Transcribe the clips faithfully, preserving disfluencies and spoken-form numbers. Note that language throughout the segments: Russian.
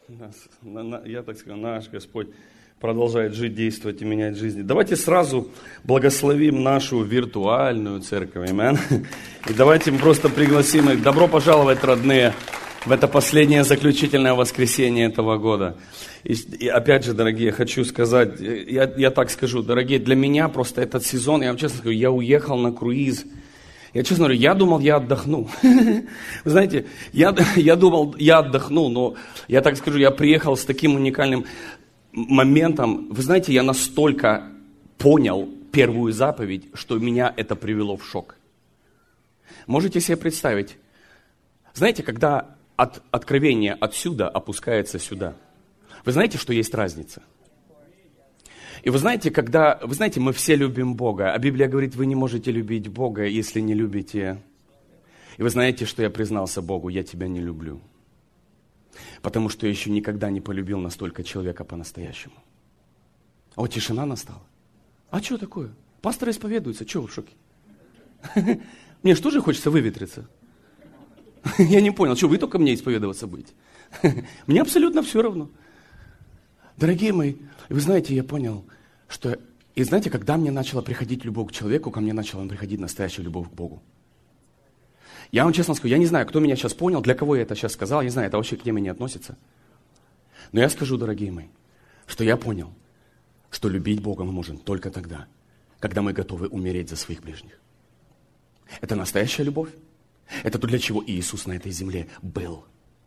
Я так скажу, наш Господь продолжает жить, действовать и менять жизни. Давайте сразу благословим нашу виртуальную церковь. Аминь. И давайте мы просто пригласим их. Добро пожаловать, родные, в это последнее заключительное воскресенье этого года. И, и опять же, дорогие, хочу сказать, я, я так скажу, дорогие, для меня просто этот сезон, я вам честно скажу, я уехал на круиз. Я честно говорю, я думал, я отдохну. Вы знаете, я, я думал, я отдохну, но я так скажу, я приехал с таким уникальным моментом. Вы знаете, я настолько понял первую заповедь, что меня это привело в шок. Можете себе представить? Знаете, когда от откровения отсюда опускается сюда, вы знаете, что есть разница? И вы знаете, когда, вы знаете, мы все любим Бога, а Библия говорит, вы не можете любить Бога, если не любите. И вы знаете, что я признался Богу, я тебя не люблю. Потому что я еще никогда не полюбил настолько человека по-настоящему. А вот тишина настала. А что такое? Пастор исповедуется, что вы в шоке? Мне же тоже хочется выветриться. Я не понял, что вы только мне исповедоваться будете? Мне абсолютно все равно. Дорогие мои, вы знаете, я понял, что... И знаете, когда мне начала приходить любовь к человеку, ко мне начала приходить настоящая любовь к Богу. Я вам честно скажу, я не знаю, кто меня сейчас понял, для кого я это сейчас сказал, я не знаю, это вообще к теме не относится. Но я скажу, дорогие мои, что я понял, что любить Бога мы можем только тогда, когда мы готовы умереть за своих ближних. Это настоящая любовь. Это то, для чего Иисус на этой земле был.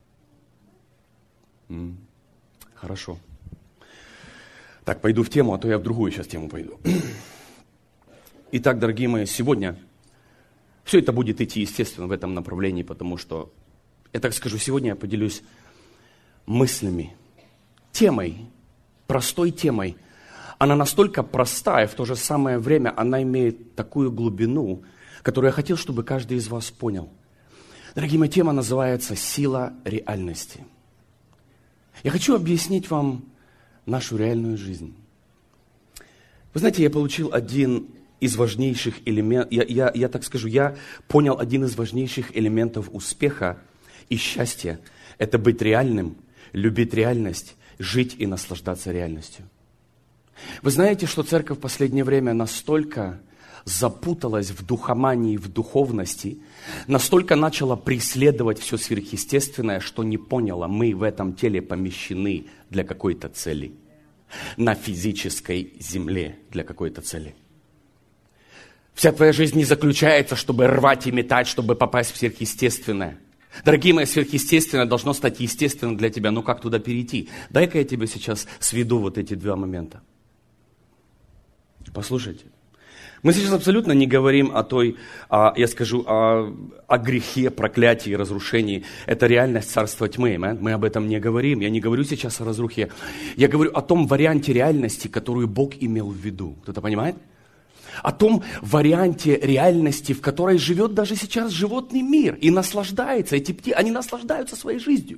М-м, хорошо. Так, пойду в тему, а то я в другую сейчас тему пойду. Итак, дорогие мои, сегодня все это будет идти, естественно, в этом направлении, потому что, я так скажу, сегодня я поделюсь мыслями, темой, простой темой. Она настолько простая, в то же самое время она имеет такую глубину, которую я хотел, чтобы каждый из вас понял. Дорогие мои, тема называется «Сила реальности». Я хочу объяснить вам нашу реальную жизнь. Вы знаете, я получил один из важнейших элементов, я, я, я так скажу, я понял один из важнейших элементов успеха и счастья. Это быть реальным, любить реальность, жить и наслаждаться реальностью. Вы знаете, что церковь в последнее время настолько запуталась в духомании, в духовности, настолько начала преследовать все сверхъестественное, что не поняла, мы в этом теле помещены для какой-то цели, на физической земле для какой-то цели. Вся твоя жизнь не заключается, чтобы рвать и метать, чтобы попасть в сверхъестественное. Дорогие мои, сверхъестественное должно стать естественным для тебя. Ну как туда перейти? Дай-ка я тебе сейчас сведу вот эти два момента. Послушайте. Мы сейчас абсолютно не говорим о той, а, я скажу, о, о грехе, проклятии, разрушении. Это реальность царства тьмы. Мы об этом не говорим. Я не говорю сейчас о разрухе. Я говорю о том варианте реальности, которую Бог имел в виду. Кто-то понимает? О том варианте реальности, в которой живет даже сейчас животный мир и наслаждается. Эти птицы, они наслаждаются своей жизнью.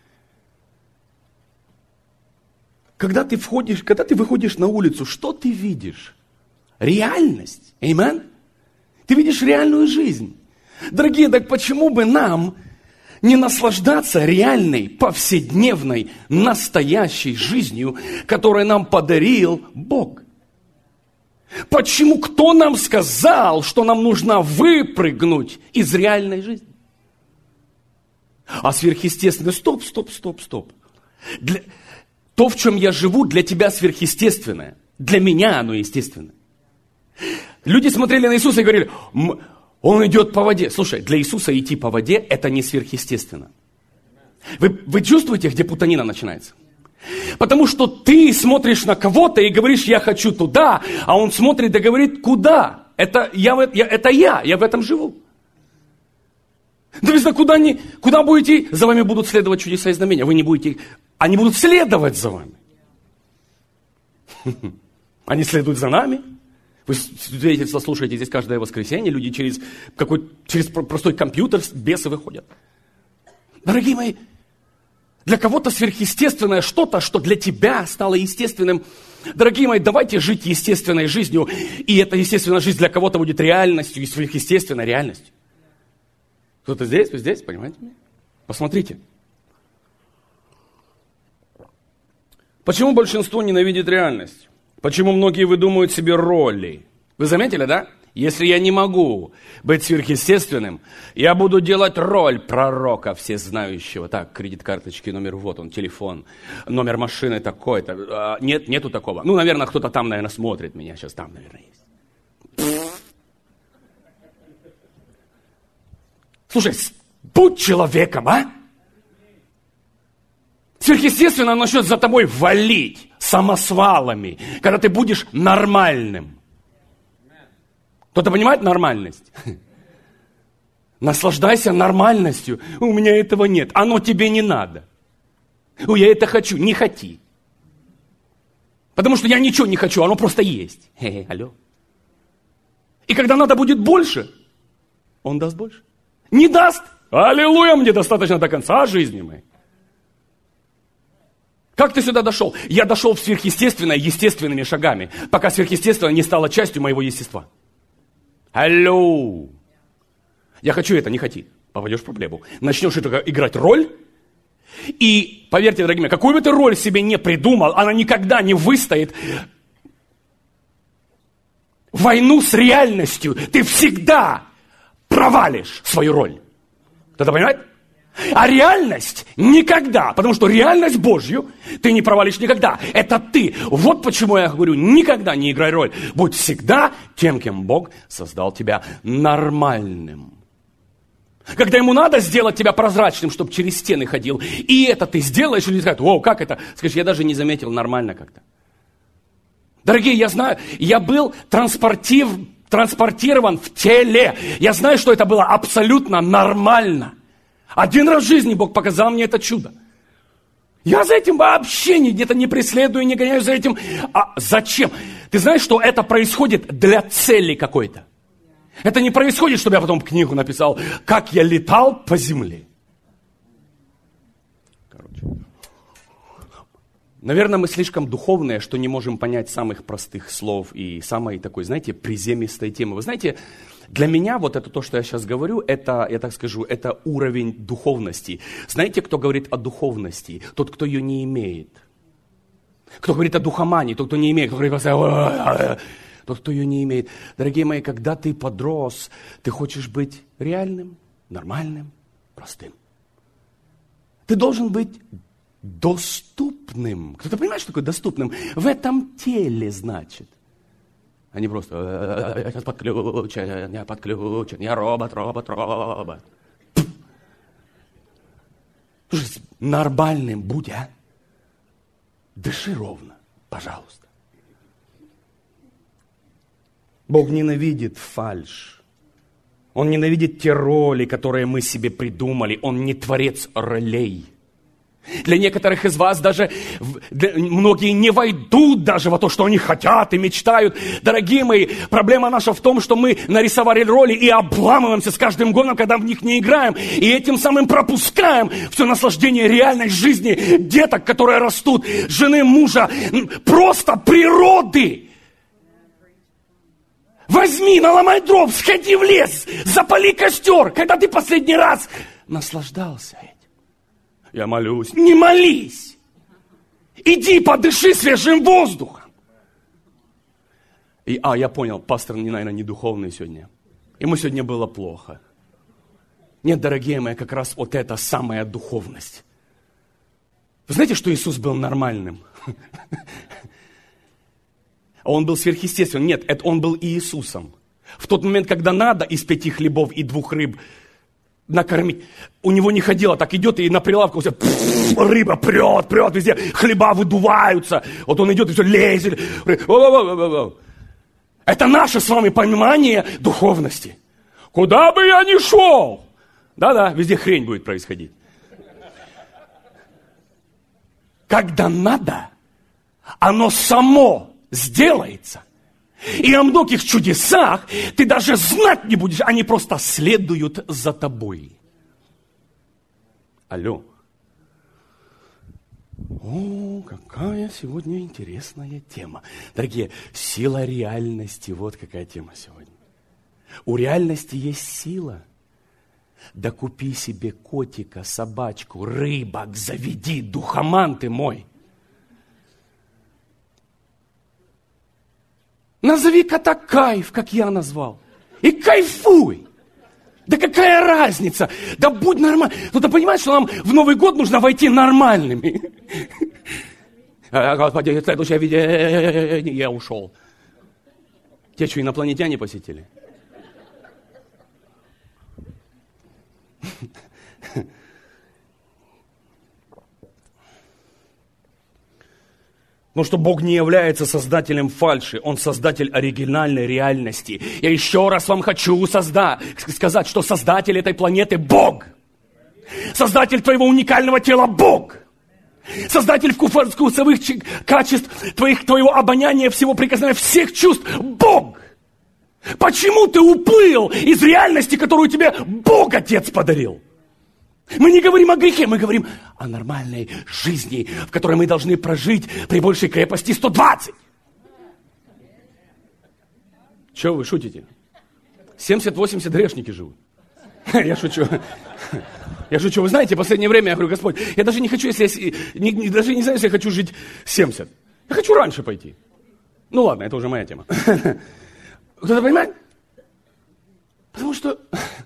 Когда ты входишь, когда ты выходишь на улицу, что ты видишь? Реальность. Аминь. Ты видишь реальную жизнь. Дорогие, так почему бы нам не наслаждаться реальной, повседневной, настоящей жизнью, которую нам подарил Бог? Почему? Кто нам сказал, что нам нужно выпрыгнуть из реальной жизни? А сверхъестественное, стоп, стоп, стоп, стоп. Для... То, в чем я живу, для тебя сверхъестественное. Для меня оно естественное. Люди смотрели на Иисуса и говорили, он идет по воде. Слушай, для Иисуса идти по воде, это не сверхъестественно. Вы, вы чувствуете, где путанина начинается? Потому что ты смотришь на кого-то и говоришь, я хочу туда, а он смотрит и говорит, куда? Это я, я, это я, я в этом живу. Да если куда, не, куда будете, за вами будут следовать чудеса и знамения. Вы не будете, они будут следовать за вами. Они следуют за нами. Вы свидетельство слушаете здесь каждое воскресенье, люди через, какой, через простой компьютер, бесы выходят. Дорогие мои, для кого-то сверхъестественное что-то, что для тебя стало естественным. Дорогие мои, давайте жить естественной жизнью, и эта естественная жизнь для кого-то будет реальностью, и сверхъестественной реальностью. Кто-то здесь, вы здесь, понимаете? Посмотрите. Почему большинство ненавидит реальность? Почему многие выдумывают себе роли? Вы заметили, да? Если я не могу быть сверхъестественным, я буду делать роль пророка всезнающего. Так, кредит-карточки, номер вот он, телефон, номер машины такой-то. А, нет, нету такого. Ну, наверное, кто-то там, наверное, смотрит меня. Сейчас там, наверное, есть. Слушай, будь человеком, а? Сверхъестественно он начнет за тобой валить самосвалами, когда ты будешь нормальным. Кто-то понимает нормальность? Наслаждайся нормальностью. У меня этого нет. Оно тебе не надо. О, я это хочу. Не хоти. Потому что я ничего не хочу, оно просто есть. Хе-хе, алло. И когда надо будет больше, он даст больше. Не даст. Аллилуйя, мне достаточно до конца жизни моей. Как ты сюда дошел? Я дошел в сверхъестественное естественными шагами, пока сверхъестественное не стало частью моего естества. Алло! Я хочу это, не хоти. Попадешь в проблему. Начнешь это играть роль. И, поверьте, дорогие мои, какую бы ты роль себе не придумал, она никогда не выстоит войну с реальностью. Ты всегда провалишь свою роль. Кто-то понимает? А реальность никогда, потому что реальность Божью ты не провалишь никогда. Это ты. Вот почему я говорю, никогда не играй роль. Будь всегда тем, кем Бог создал тебя, нормальным. Когда ему надо сделать тебя прозрачным, чтобы через стены ходил, и это ты сделаешь, и люди скажут: о, как это? Скажешь, я даже не заметил, нормально как-то. Дорогие, я знаю, я был транспортив, транспортирован в теле. Я знаю, что это было абсолютно нормально. Один раз в жизни Бог показал мне это чудо. Я за этим вообще где-то не преследую, не гоняюсь за этим. А зачем? Ты знаешь, что это происходит для цели какой-то. Это не происходит, чтобы я потом книгу написал, как я летал по земле. Короче. Наверное, мы слишком духовные, что не можем понять самых простых слов и самой такой, знаете, приземистой темы. Вы знаете, для меня вот это то, что я сейчас говорю, это, я так скажу, это уровень духовности. Знаете, кто говорит о духовности? Тот, кто ее не имеет. Кто говорит о духомании? Тот, кто не имеет. Кто говорит, тот, кто ее не имеет. Дорогие мои, когда ты подрос, ты хочешь быть реальным, нормальным, простым. Ты должен быть доступным. Кто-то понимает, что такое доступным? В этом теле, значит. А не просто, я сейчас подключен, я подключен, я робот, робот, робот. Слушай, нормальным будь, а? Дыши ровно, пожалуйста. Бог ненавидит фальшь. Он ненавидит те роли, которые мы себе придумали. Он не творец ролей. Для некоторых из вас даже многие не войдут даже во то, что они хотят и мечтают. Дорогие мои, проблема наша в том, что мы нарисовали роли и обламываемся с каждым годом, когда в них не играем. И этим самым пропускаем все наслаждение реальной жизни деток, которые растут, жены, мужа, просто природы. Возьми, наломай дров, сходи в лес, запали костер. Когда ты последний раз наслаждался этим? Я молюсь. Не молись. Иди подыши свежим воздухом. И, а, я понял, пастор, наверное, не духовный сегодня. Ему сегодня было плохо. Нет, дорогие мои, как раз вот это самая духовность. Вы знаете, что Иисус был нормальным? Он был сверхъестественным. Нет, это он был Иисусом. В тот момент, когда надо из пяти хлебов и двух рыб накормить. У него не ходило, так идет и на прилавку все, пфф, рыба прет, прет везде, хлеба выдуваются. Вот он идет и все лезет. Это наше с вами понимание духовности. Куда бы я ни шел. Да-да, везде хрень будет происходить. Когда надо, оно само сделается. И о многих чудесах ты даже знать не будешь, они просто следуют за тобой. Алло. О, какая сегодня интересная тема. Дорогие, сила реальности, вот какая тема сегодня. У реальности есть сила. Да купи себе котика, собачку, рыбок, заведи, духоман ты мой. Назови-ка так кайф, как я назвал. И кайфуй. Да какая разница? Да будь нормальным. Ну ты понимаешь, что нам в Новый год нужно войти нормальными. Господи, следующее видение, я ушел. Те, что инопланетяне посетили? Потому что Бог не является создателем фальши, Он создатель оригинальной реальности. Я еще раз вам хочу созда- сказать, что создатель этой планеты Бог. Создатель твоего уникального тела Бог. Создатель вкусовых качеств, твоих, твоего обоняния, всего прикосновения, всех чувств Бог. Почему ты уплыл из реальности, которую тебе Бог Отец подарил? Мы не говорим о грехе, мы говорим о нормальной жизни, в которой мы должны прожить при большей крепости сто двадцать. Чего вы шутите? семьдесят-восемьдесят грешники живут. Я шучу. Я шучу. Вы знаете, в последнее время я говорю: Господь, я даже не хочу, если я, не, не, даже не знаю, если я хочу жить семьдесят. Я хочу раньше пойти. Ну ладно, это уже моя тема. Кто-то понимает? Потому что,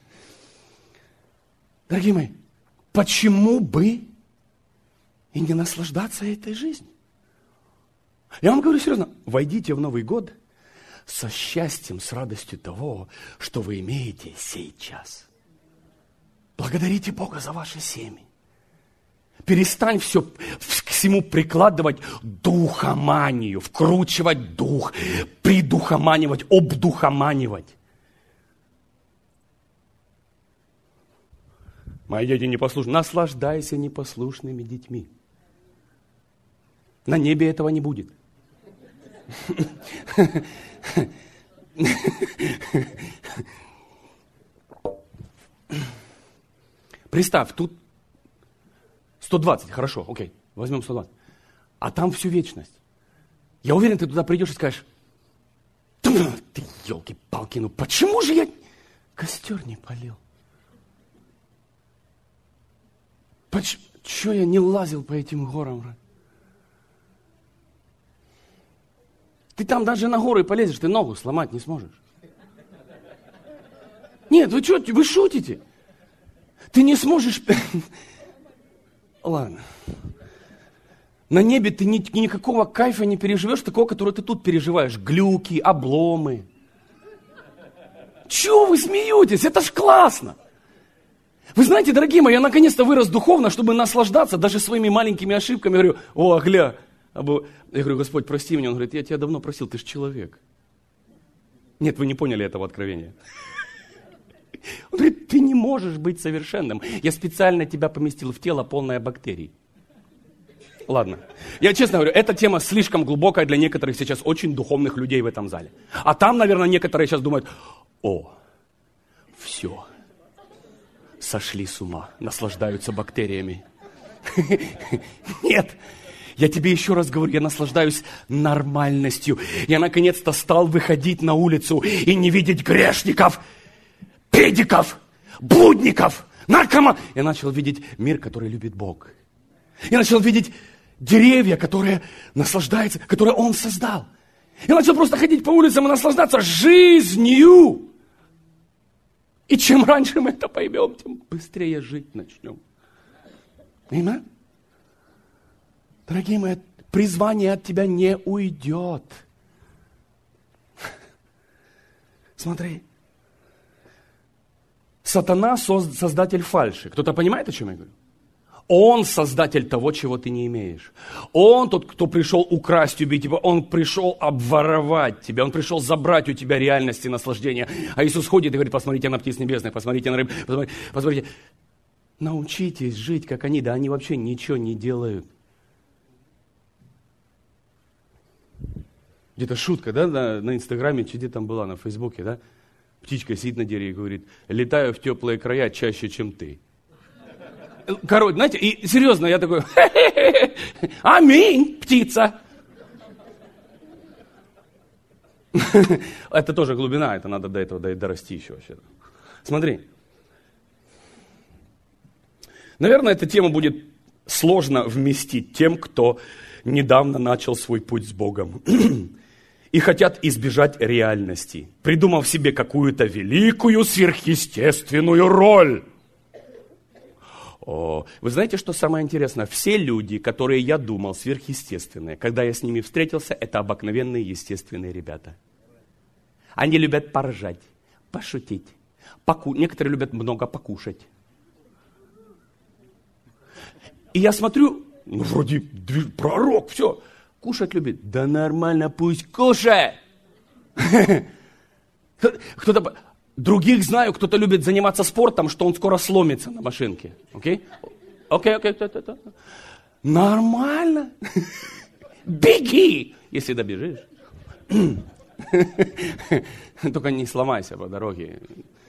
дорогие мои, почему бы и не наслаждаться этой жизнью? Я вам говорю серьезно, войдите в Новый год со счастьем, с радостью того, что вы имеете сейчас. Благодарите Бога за ваши семьи. Перестань все к всему прикладывать духоманию, вкручивать дух, придухоманивать, обдухоманивать. Мои дети непослушны. Наслаждайся непослушными детьми. На небе этого не будет. Представь, тут сто двадцать, хорошо, окей, возьмем сто двадцать. А там всю вечность. Я уверен, ты туда придешь и скажешь: ты, елки-палки, ну почему же я костер не полил? Почему я не лазил по этим горам? Ты там даже на горы полезешь, ты ногу сломать не сможешь. Нет, вы что, вы шутите? Ты не сможешь... Ладно. На небе ты ни, никакого кайфа не переживешь, такого, который ты тут переживаешь. Глюки, обломы. Чего вы смеетесь? Это ж классно. Вы знаете, дорогие мои, я наконец-то вырос духовно, чтобы наслаждаться даже своими маленькими ошибками. Я говорю: о, гля. Я говорю: Господь, прости меня. Он говорит: я тебя давно просил, ты ж человек. Нет, вы не поняли этого откровения. Он говорит: ты не можешь быть совершенным. Я специально тебя поместил в тело, полное бактерий. Ладно. Я честно говорю, эта тема слишком глубокая для некоторых сейчас очень духовных людей в этом зале. А там, наверное, некоторые сейчас думают: о, все, сошли с ума, наслаждаются бактериями. Нет. Я тебе еще раз говорю, я наслаждаюсь нормальностью. Я наконец-то стал выходить на улицу и не видеть грешников, педиков, блудников, наркоманов. Я начал видеть мир, который любит Бог. Я начал видеть деревья, которые наслаждаются, которые Он создал. Я начал просто ходить по улицам и наслаждаться жизнью. И чем раньше мы это поймем, тем быстрее жить начнем. Понимаете? Дорогие мои, призвание от тебя не уйдет. Смотри. Сатана создатель фальши. Кто-то понимает, о чем я говорю? Он создатель того, чего ты не имеешь. Он тот, кто пришел украсть, убить тебя. Он пришел обворовать тебя. Он пришел забрать у тебя реальность и наслаждение. А Иисус ходит и говорит: посмотрите на птиц небесных, посмотрите на рыб, посмотрите, посмотрите. Научитесь жить, как они. Да они вообще ничего не делают. Где-то шутка, да, на, на Инстаграме, где там была, на Фейсбуке, да? Птичка сидит на дереве и говорит: летаю в теплые края чаще, чем ты. Короче, знаете, и серьезно, я такой: аминь, птица. Это тоже глубина, это надо до этого дорасти еще вообще. Смотри. Наверное, эта тема будет сложно вместить тем, кто недавно начал свой путь с Богом. и хотят избежать реальности, придумав себе какую-то великую сверхъестественную роль. О, вы знаете, что самое интересное? Все люди, которые я думал сверхъестественные, когда я с ними встретился, это обыкновенные естественные ребята. Они любят поржать, пошутить. Поку... Некоторые любят много покушать. И я смотрю, ну вроде пророк, все, кушать любит. Да нормально, пусть кушает. Кто-то, других знаю, кто-то любит заниматься спортом, что он скоро сломится на машинке. Окей? Окей, окей, окей. Нормально. Беги, если добежишь. Только не сломайся по дороге.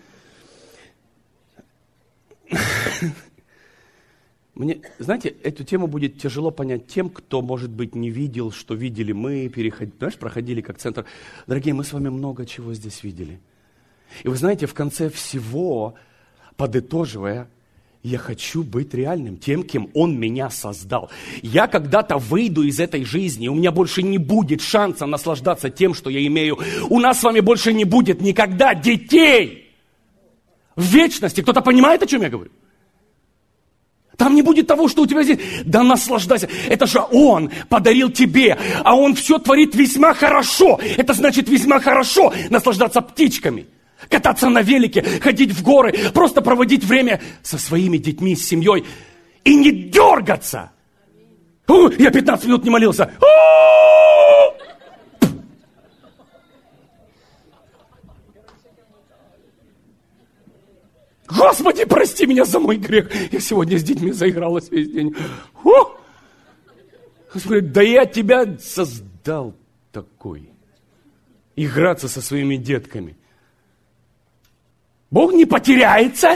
Мне, знаете, эту тему будет тяжело понять тем, кто, может быть, не видел, что видели мы, переходили, знаешь, проходили как центр. Дорогие, мы с вами много чего здесь видели. И вы знаете, в конце всего, подытоживая, я хочу быть реальным, тем, кем Он меня создал. Я когда-то выйду из этой жизни, у меня больше не будет шанса наслаждаться тем, что я имею. У нас с вами больше не будет никогда детей в вечности. Кто-то понимает, о чем я говорю? Там не будет того, что у тебя здесь. Да наслаждайся. Это же Он подарил тебе, а Он все творит весьма хорошо. Это значит весьма хорошо наслаждаться птичками, кататься на велике, ходить в горы, просто проводить время со своими детьми, с семьей и не дергаться. О, я пятнадцать минут не молился. О! Господи, прости меня за мой грех. Я сегодня с детьми заигралась весь день. О! Господи, да я тебя создал такой. Играться со своими детками. Бог не потеряется.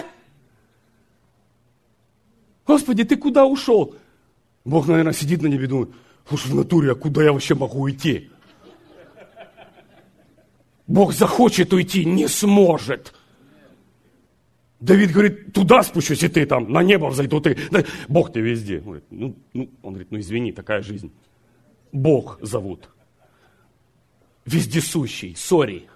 Господи, ты куда ушел? Бог, наверное, сидит на небе и думает, слушай, в натуре, а куда я вообще могу идти? Бог захочет уйти, не сможет. Давид говорит, туда спущусь, и ты там, на небо взойду, ты. Бог ты везде. Он говорит, ну, ну, он говорит, ну извини, такая жизнь. Бог зовут. Вездесущий, сори.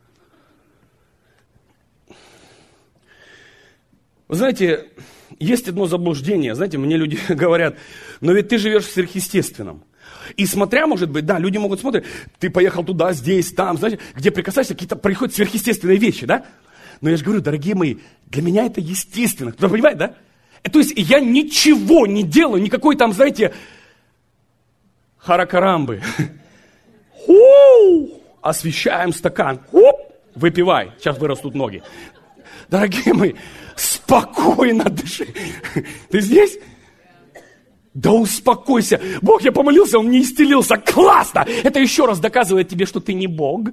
Вы знаете, есть одно заблуждение. Знаете, мне люди говорят, но ведь ты живешь в сверхъестественном. И смотря, может быть, да, люди могут смотреть, ты поехал туда, здесь, там, знаете, где прикасаешься, какие-то происходят сверхъестественные вещи, да? Но я же говорю, дорогие мои, для меня это естественно. Кто-то понимает, да? То есть я ничего не делаю, никакой там, знаете, харакарамбы. Ху! Освещаем стакан. Хоп! Выпивай. Сейчас вырастут ноги. Дорогие мои, спокойно дыши. Ты здесь? Да успокойся. Бог, я помолился, Он не исцелился. Классно! Это еще раз доказывает тебе, что ты не Бог.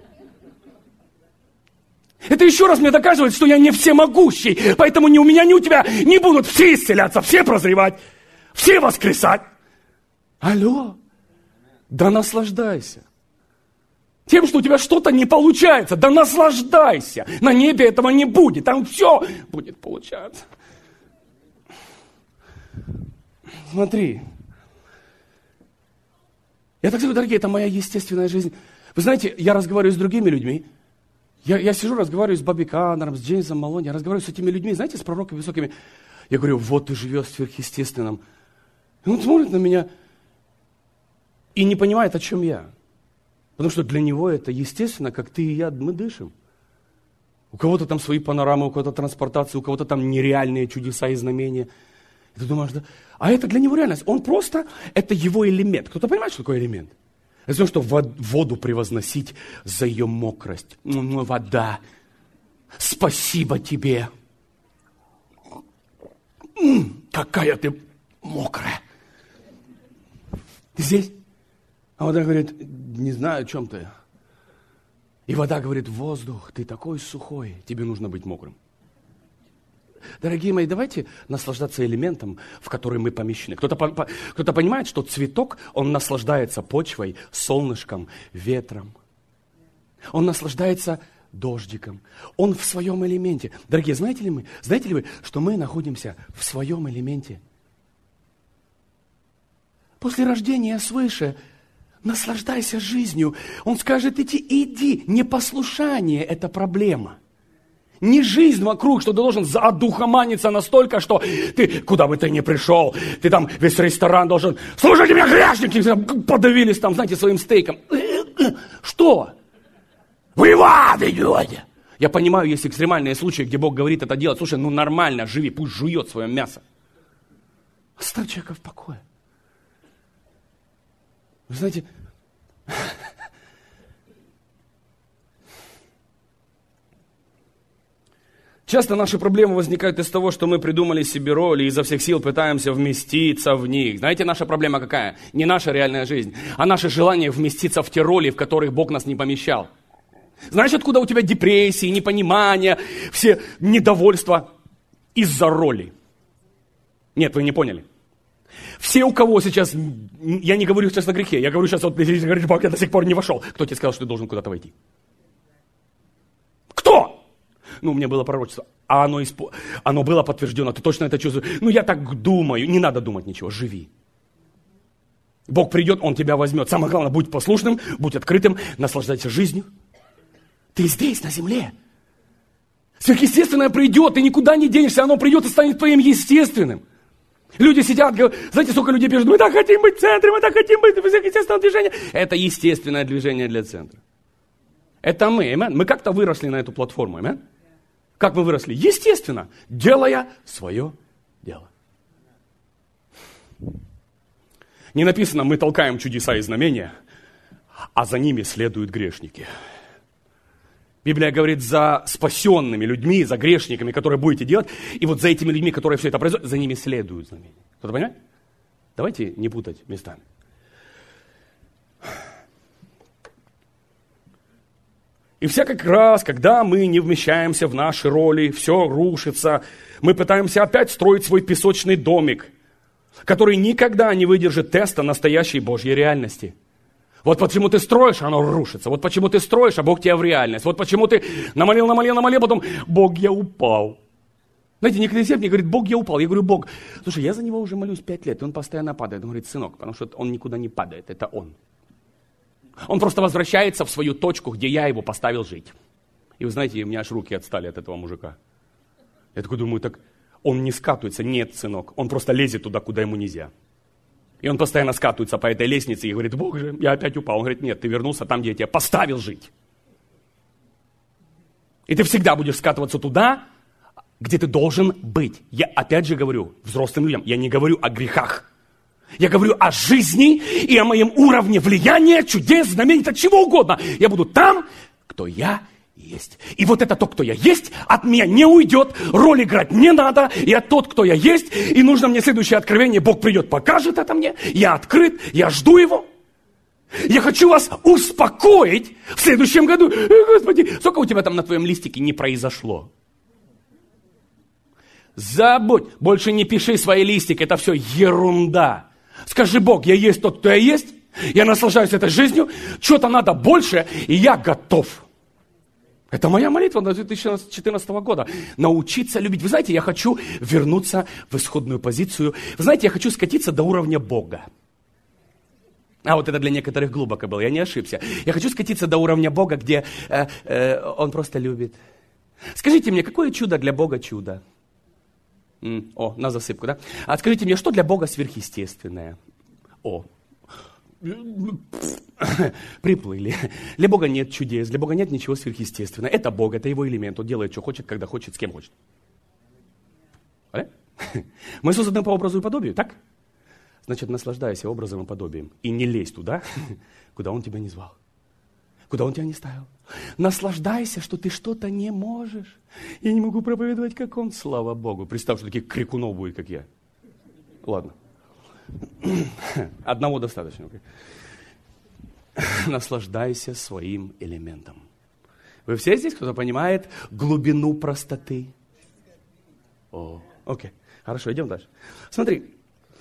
Это еще раз мне доказывает, что я не всемогущий. Поэтому ни у меня, ни у тебя не будут все исцеляться, все прозревать, все воскресать. Алло, да наслаждайся. Тем, что у тебя что-то не получается, да наслаждайся. На небе этого не будет, там все будет получаться. Смотри. Я так говорю, дорогие, это моя естественная жизнь. Вы знаете, я разговариваю с другими людьми. Я, я сижу, разговариваю с Бобби Каннером, с Джеймсом Малони, я разговариваю с этими людьми, знаете, с пророками высокими. Я говорю, вот ты живешь в сверхъестественном. И он смотрит на меня и не понимает, о чем я. Потому что для него это естественно, как ты и я, мы дышим. У кого-то там свои панорамы, у кого-то транспортация, у кого-то там нереальные чудеса и знамения. И ты думаешь, да? А это для него реальность. Он просто, это его элемент. Кто-то понимает, что такое элемент? Это то, что воду превозносить за ее мокрость. Вода, спасибо тебе. М-м, какая ты мокрая. Ты здесь? А вода говорит, не знаю, о чем ты. И вода говорит, воздух, ты такой сухой, тебе нужно быть мокрым. Дорогие мои, давайте наслаждаться элементом, в который мы помещены. Кто-то, кто-то понимает, что цветок, он наслаждается почвой, солнышком, ветром. Он наслаждается дождиком. Он в своем элементе. Дорогие, знаете ли мы, знаете ли вы, что мы находимся в своем элементе? После рождения свыше Наслаждайся жизнью. Он скажет идти, иди. Непослушание – это проблема. Не жизнь вокруг, что ты должен задухоманиться настолько, что ты, куда бы ты ни пришел, ты там весь ресторан должен, слушайте меня, грешники, подавились там, знаете, своим стейком. Что? Вы в ад идете. Я понимаю, есть экстремальные случаи, где Бог говорит это делать. Слушай, ну нормально, живи, пусть жует свое мясо. Оставь человека в покое. Вы знаете, часто наши проблемы возникают из того, что мы придумали себе роли и изо всех сил пытаемся вместиться в них. Знаете, наша проблема какая? Не наша реальная жизнь, а наше желание вместиться в те роли, в которых Бог нас не помещал. Знаешь, откуда у тебя депрессии, непонимание, все недовольства? Из-за роли. Нет, вы не поняли. Все, у кого сейчас, я не говорю сейчас о грехе, я говорю сейчас, вот, если ты говоришь, Бог, я до сих пор не вошел. Кто тебе сказал, что ты должен куда-то войти? Кто? Ну, у меня было пророчество, а оно, исп... оно было подтверждено, ты точно это чувствуешь. Ну, я так думаю, не надо думать ничего, живи. Бог придет, Он тебя возьмет. Самое главное, будь послушным, будь открытым, наслаждайся жизнью. Ты здесь, на земле. Сверхъестественное придет, ты никуда не денешься, оно придет и станет твоим естественным. Люди сидят, говорят, знаете, сколько людей пишут, мы так хотим быть в центре, мы так хотим быть в сверхъестественном движении. Это естественное движение для центра. Это мы, amen? Мы как-то выросли на эту платформу, amen? Как мы выросли? Естественно, делая свое дело. Не написано, мы толкаем чудеса и знамения, а за ними следуют грешники. Библия говорит, за спасенными людьми, за грешниками, которые будете делать, и вот за этими людьми, которые все это произойдет, за ними следуют знамения. Кто-то понимает? Давайте не путать местами. И всякий раз, когда мы не вмещаемся в наши роли, все рушится, мы пытаемся опять строить свой песочный домик, который никогда не выдержит теста настоящей Божьей реальности. Вот почему ты строишь, оно рушится. Вот почему ты строишь, а Бог тебя в реальность. Вот почему ты намолил, намолил, намолил, потом Бог, я упал. Знаете, некоторые из мне говорят, Бог, я упал. Я говорю, Бог, слушай, я за него уже молюсь пять лет, и он постоянно падает. Он говорит, сынок, потому что он никуда не падает, это он. Он просто возвращается в свою точку, где я его поставил жить. И вы знаете, у меня аж руки отстали от этого мужика. Я такой думаю, так он не скатывается. Нет, сынок, он просто лезет туда, куда ему нельзя. И он постоянно скатывается по этой лестнице и говорит, Бог же, я опять упал. Он говорит, нет, ты вернулся там, где я тебя поставил жить. И ты всегда будешь скатываться туда, где ты должен быть. Я опять же говорю взрослым людям, я не говорю о грехах. Я говорю о жизни и о моем уровне влияния, чудес, знамений, от чего угодно. Я буду там, кто я есть. И вот это то, кто я есть, от меня не уйдет, роль играть не надо, я тот, кто я есть, и нужно мне следующее откровение, Бог придет, покажет это мне, я открыт, я жду его. Я хочу вас успокоить в следующем году. Господи, сколько у тебя там на твоем листике не произошло? Забудь, больше не пиши свои листики, это все ерунда. Скажи, Бог, я есть тот, кто я есть, я наслаждаюсь этой жизнью, что-то надо больше, и я готов. Это моя молитва до две тысячи четырнадцатого года. Научиться любить. Вы знаете, я хочу вернуться в исходную позицию. Вы знаете, я хочу скатиться до уровня Бога. А вот это для некоторых глубоко было, я не ошибся. Я хочу скатиться до уровня Бога, где э, э, Он просто любит. Скажите мне, какое чудо для Бога чудо? М, о, на засыпку, да? А скажите мне, что для Бога сверхъестественное? О, приплыли. Для Бога нет чудес, для Бога нет ничего сверхъестественного. Это Бог, это Его элемент. Он делает, что хочет, когда хочет, с кем хочет. А? Мы созданы по образу и подобию, так? Значит, наслаждайся образом и подобием. И не лезь туда, куда Он тебя не звал. Куда Он тебя не ставил. Наслаждайся, что ты что-то не можешь. Я не могу проповедовать, как Он. Слава Богу. Представь, что таких крикунов будет, как я. Ладно. Одного достаточно. Наслаждайся своим элементом. Вы все здесь, кто-то понимает глубину простоты? О, окей. Хорошо, идем дальше. Смотри.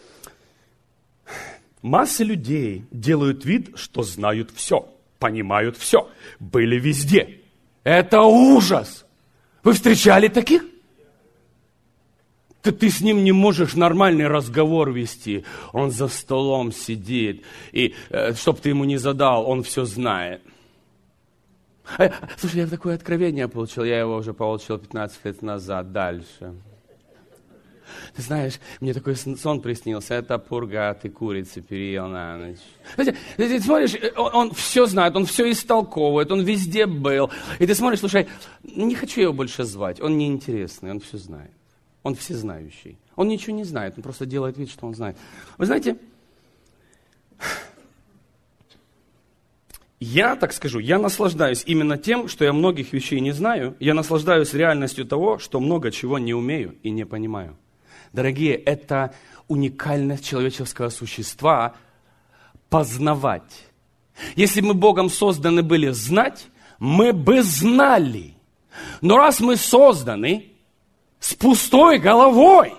Масса людей делают вид, что знают все, понимают все, были везде. Это ужас. Вы встречали таких? Ты, ты с ним не можешь нормальный разговор вести. Он за столом сидит. И э, чтоб ты ему не задал, он все знает. А, слушай, я такое откровение получил. Я его уже получил пятнадцать лет назад. Дальше. Ты знаешь, мне такой сон приснился. Это пурга, ты курицы переел на ночь. Знаете, ты смотришь, он, он все знает, он все истолковывает, он везде был. И ты смотришь, слушай, не хочу его больше звать. Он неинтересный, он все знает. Он всезнающий. Он ничего не знает, он просто делает вид, что он знает. Вы знаете, я, так скажу, я наслаждаюсь именно тем, что я многих вещей не знаю. Я наслаждаюсь реальностью того, что много чего не умею и не понимаю. Дорогие, это уникальность человеческого существа познавать. Если мы Богом созданы были знать, мы бы знали. Но раз мы созданы с пустой головой.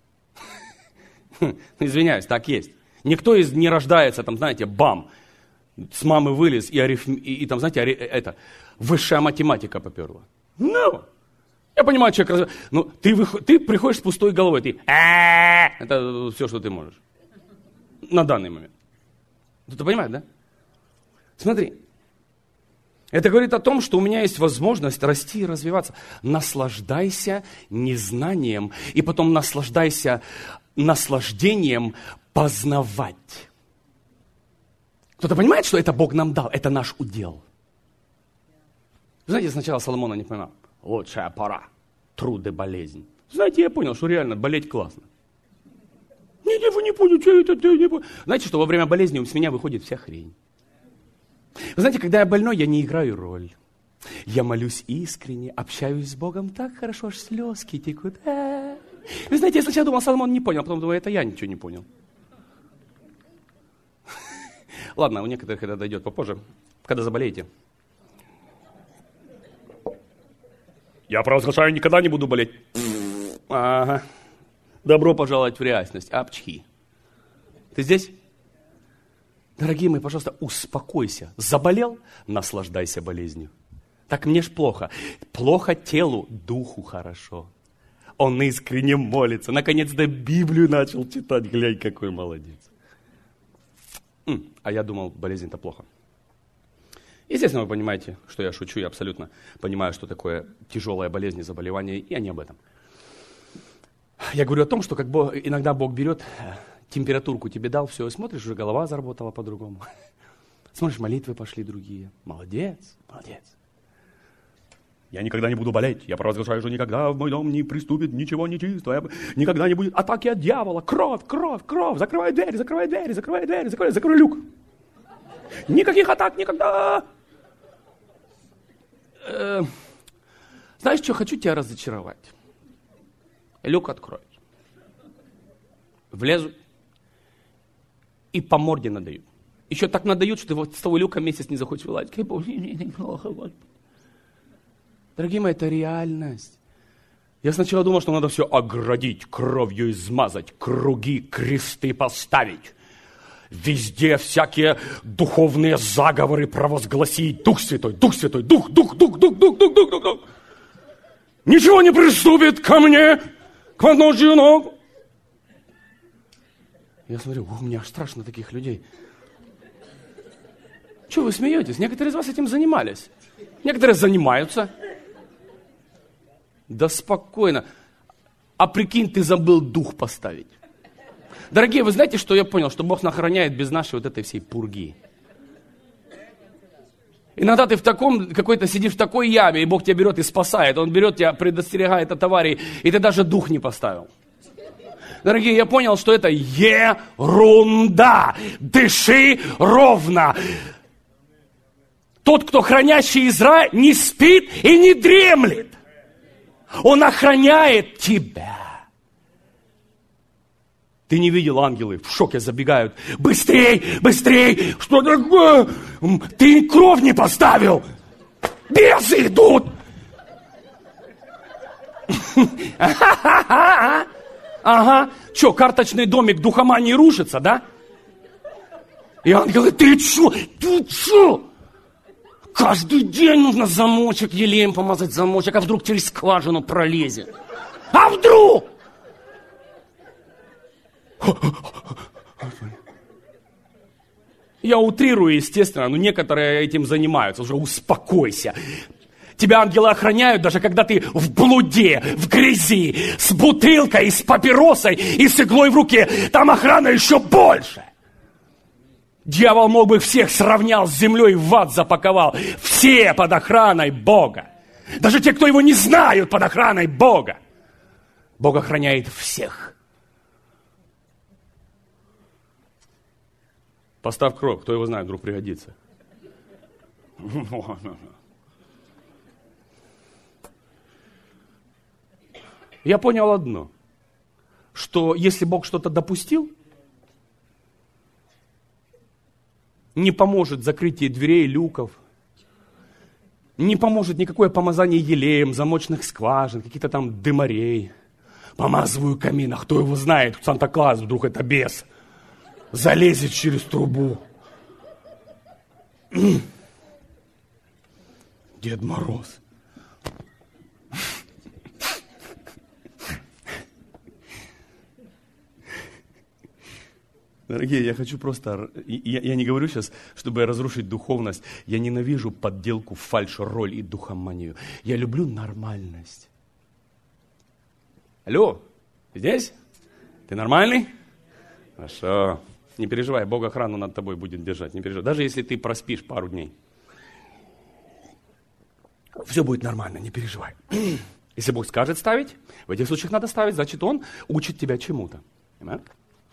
Извиняюсь, так есть. Никто из не рождается, там, знаете, бам, с мамы вылез, и, арифм... и, и там, знаете, ари... это, высшая математика поперла. Ну, я понимаю, человек, ну, ты, вых... ты приходишь с пустой головой, ты, это все, что ты можешь. На данный момент. Ты понимаешь, да? Смотри. Это говорит о том, что у меня есть возможность расти и развиваться. Наслаждайся незнанием, и потом наслаждайся наслаждением познавать. Кто-то понимает, что это Бог нам дал, это наш удел. Знаете, сначала Соломона не понимал. Лучшая пора, труд и болезнь. Знаете, я понял, что реально болеть классно. Не, не, вы не поняли, это, это, не поняли. Знаете, что во время болезни с меня выходит вся хрень. Вы знаете, когда я больной, я не играю роль. Я молюсь искренне, общаюсь с Богом так хорошо, аж слезки текут. А-а-а. Вы знаете, я сначала думал, Соломон не понял, а потом думаю, это я ничего не понял. Ладно, у некоторых это дойдет попозже, когда заболеете. Я провозглашаю, никогда не буду болеть. Ага. Добро пожаловать в реальность. Апчхи. Ты здесь? Дорогие мои, пожалуйста, успокойся. Заболел? Наслаждайся болезнью. Так мне ж плохо. Плохо телу, духу хорошо. Он искренне молится. Наконец-то Библию начал читать. Глянь, какой молодец. М, а я думал, болезнь-то плохо. Естественно, вы понимаете, что я шучу. Я абсолютно понимаю, что такое тяжелая болезнь и заболевание. И не об этом. Я говорю о том, что как Бог, иногда Бог берет... Температурку тебе дал, все, смотришь, уже голова заработала по-другому. Смотришь, молитвы пошли другие. Молодец, молодец. Я никогда не буду болеть. Я провозглашаю, что никогда в мой дом не приступит ничего нечистого. Никогда не будет атаки от дьявола. Кровь, кровь, кровь. Закрывай дверь, закрывай дверь, закрывай дверь, закрывай, закрой люк. Никаких атак никогда. Э, знаешь что, хочу тебя разочаровать. Люк открой. Влезу. И по морде надают. Еще так надают, что ты вот с того люка месяц не захочешь вылазить. Дорогие мои, это реальность. Я сначала думал, что надо все оградить, кровью измазать, круги, кресты поставить. Везде всякие духовные заговоры провозгласить. Дух Святой, Дух Святой, Дух, Дух, Дух, Дух, Дух, Дух, Дух, Дух, Дух. Ничего не приступит ко мне, к подножию ног. Я смотрю, у меня аж страшно таких людей. Чего вы смеетесь? Некоторые из вас этим занимались. Некоторые занимаются. Да спокойно. А прикинь, ты забыл дух поставить. Дорогие, вы знаете, что я понял? Что Бог охраняет без нашей вот этой всей пурги. Иногда ты в таком, какой-то сидишь в такой яме, и Бог тебя берет и спасает. Он берет тебя, предостерегает от аварии, и ты даже дух не поставил. Дорогие, я понял, что это ерунда. Дыши ровно. Тот, кто хранящий Израиль, не спит и не дремлет. Он охраняет тебя. Ты не видел, ангелы в шоке забегают. Быстрей, быстрей, что такое? Ты кровь не поставил. Бесы идут. Ага. Что, карточный домик духомании рушится, да? И ангелы, ты чё? Ты чё? Каждый день нужно замочек елеем помазать, замочек, а вдруг через скважину пролезет? А вдруг? Я утрирую, естественно, но некоторые этим занимаются. Уже успокойся. Тебя ангелы охраняют, даже когда ты в блуде, в грязи, с бутылкой, с папиросой и с иглой в руке. Там охрана еще больше. Дьявол мог бы всех сравнял с землей и в ад запаковал. Все под охраной Бога. Даже те, кто его не знают, под охраной Бога. Бог охраняет всех. Поставь кровь, кто его знает, вдруг пригодится. Я понял одно, что если Бог что-то допустил, не поможет закрытие дверей, люков, не поможет никакое помазание елеем, замочных скважин, каких-то там дымарей. Помазываю камин, а кто его знает, Санта-Клаус вдруг это бес, залезет через трубу. Дед Мороз. Дорогие, я хочу просто, я, я не говорю сейчас, чтобы разрушить духовность. Я ненавижу подделку, фальшь, роль и духоманию. Я люблю нормальность. Алло, ты здесь? Ты нормальный? Хорошо. Не переживай, Бог охрану над тобой будет держать. Не переживай. Даже если ты проспишь пару дней. Все будет нормально, не переживай. Если Бог скажет ставить, в этих случаях надо ставить, значит Он учит тебя чему-то. Понимаешь?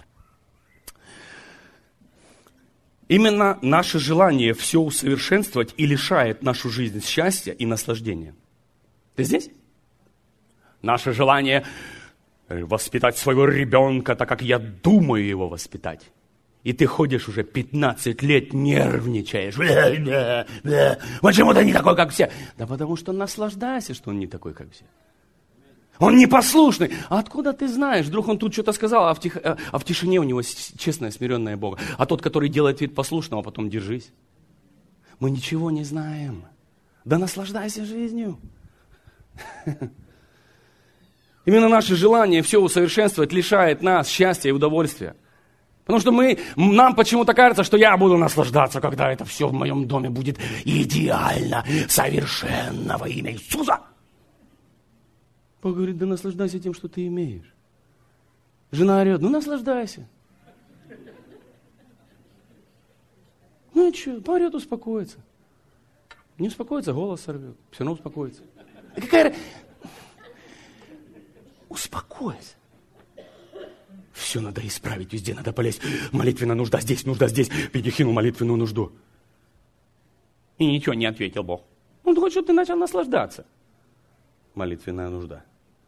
Именно наше желание все усовершенствовать и лишает нашу жизнь счастья и наслаждения. Ты здесь? Наше желание воспитать своего ребенка так, как я думаю его воспитать. И ты ходишь уже пятнадцать лет, нервничаешь. Бля, бля, бля. Почему ты не такой, как все? Да потому что наслаждайся, что он не такой, как все. Он непослушный. А откуда ты знаешь? Вдруг он тут что-то сказал, а в, тих... а в тишине у него честное, смиренное Бога. А тот, который делает вид послушного, потом держись. Мы ничего не знаем. Да наслаждайся жизнью. Именно наше желание все усовершенствовать лишает нас счастья и удовольствия. Потому что мы, нам почему-то кажется, что я буду наслаждаться, когда это все в моем доме будет идеально, совершенно во имя Иисуса. Бог говорит, да наслаждайся тем, что ты имеешь. Жена орет, ну наслаждайся. Ну и что, поорет, успокоится. Не успокоится, голос сорвет, все равно успокоится. Да какая... Успокойся. Все надо исправить, везде надо полезть. Молитвенная нужда здесь, нужда здесь. Перекинул молитвенную нужду. И ничего не ответил Бог. Он хочет, чтобы ты начал наслаждаться. Молитвенная нужда.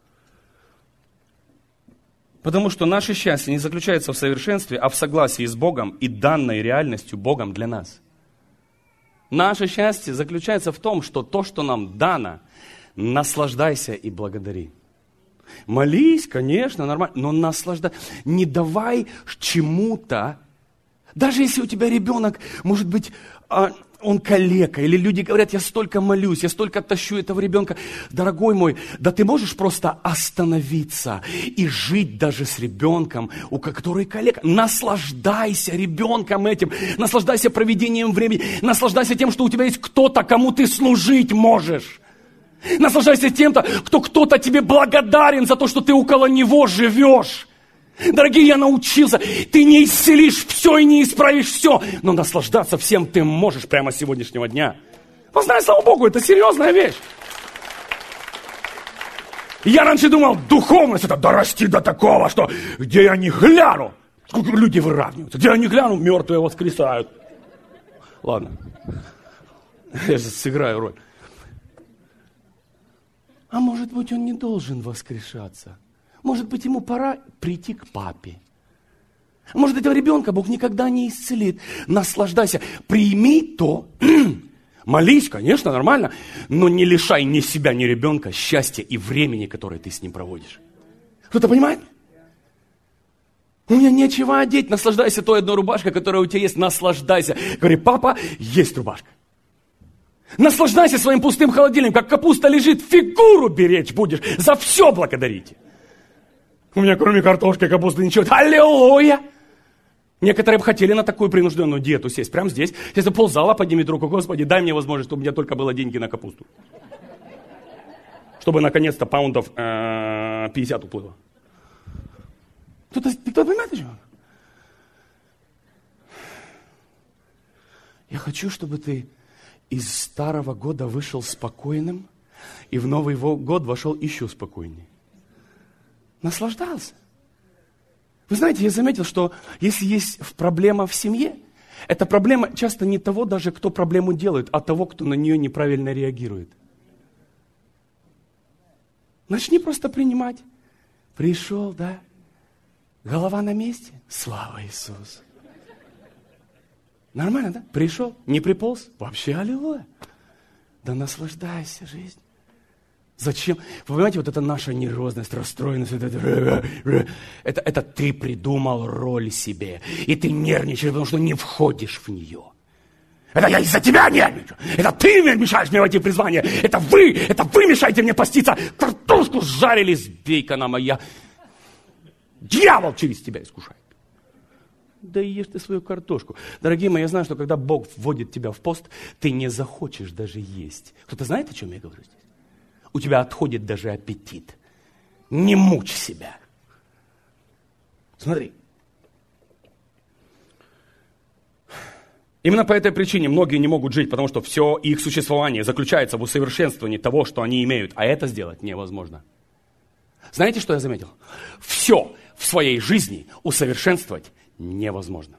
Потому что наше счастье не заключается в совершенстве, а в согласии с Богом и данной реальностью Богом для нас. Наше счастье заключается в том, что то, что нам дано, наслаждайся и благодари. Молись, конечно, нормально, но наслаждайся. Не давай чему-то, даже если у тебя ребенок, может быть, он калека, или люди говорят, я столько молюсь, я столько тащу этого ребенка. Дорогой мой, да ты можешь просто остановиться и жить даже с ребенком, у который калека. Наслаждайся ребенком этим, наслаждайся проведением времени, наслаждайся тем, что у тебя есть кто-то, кому ты служить можешь. Наслаждайся тем, кто кто-то тебе благодарен за то, что ты около него живешь. Дорогие, я научился, ты не исцелишь все и не исправишь все, но наслаждаться всем ты можешь прямо с сегодняшнего дня. Познай, слава Богу, это серьезная вещь. Я раньше думал, духовность это дорасти до такого, что где я не гляну, люди выравниваются, где я не гляну, мертвые воскресают. Ладно, я же сыграю роль. А может быть, он не должен воскрешаться. Может быть, ему пора прийти к папе. Может, этого ребенка Бог никогда не исцелит. Наслаждайся. Прими то. Молись, конечно, нормально. Но не лишай ни себя, ни ребенка счастья и времени, которое ты с ним проводишь. Кто-то понимает? У меня нечего одеть. Наслаждайся той одной рубашкой, которая у тебя есть. Наслаждайся. Говори, папа, есть рубашка. Наслаждайся своим пустым холодильником. Как капуста лежит, фигуру беречь будешь. За все благодарите. У меня кроме картошки, капусты ничего. Аллилуйя! Некоторые бы хотели на такую принужденную диету сесть. Прямо здесь. Если ползала поднимет руку, Господи, дай мне возможность, чтобы у меня только было деньги на капусту. Чтобы наконец-то паундов пятьдесят уплыло. Кто-то, кто понимает, о чем? Я хочу, чтобы ты из старого года вышел спокойным, и в Новый год вошел еще спокойнее. Наслаждался. Вы знаете, я заметил, что если есть проблема в семье, эта проблема часто не того даже, кто проблему делает, а того, кто на нее неправильно реагирует. Начни просто принимать. Пришел, да? Голова на месте? Слава Иисусу. Нормально, да? Пришел, не приполз? Вообще аллилуйя. Да наслаждайся жизнью. Зачем? Вы понимаете, вот это наша нервозность, расстроенность, это, это, это ты придумал роль себе, и ты нервничаешь, потому что не входишь в нее. Это я из-за тебя нервничаю. Это ты мешаешь мне войти в призвание. Это вы, это вы мешаете мне поститься. Картошку сжарили с бейконом, моя. Дьявол через тебя искушает. Да и ешь ты свою картошку. Дорогие мои, я знаю, что когда Бог вводит тебя в пост, ты не захочешь даже есть. Кто-то знает, о чем я говорю здесь? У тебя отходит даже аппетит. Не мучь себя. Смотри. Именно по этой причине многие не могут жить, потому что все их существование заключается в усовершенствовании того, что они имеют. А это сделать невозможно. Знаете, что я заметил? Все в своей жизни усовершенствовать невозможно.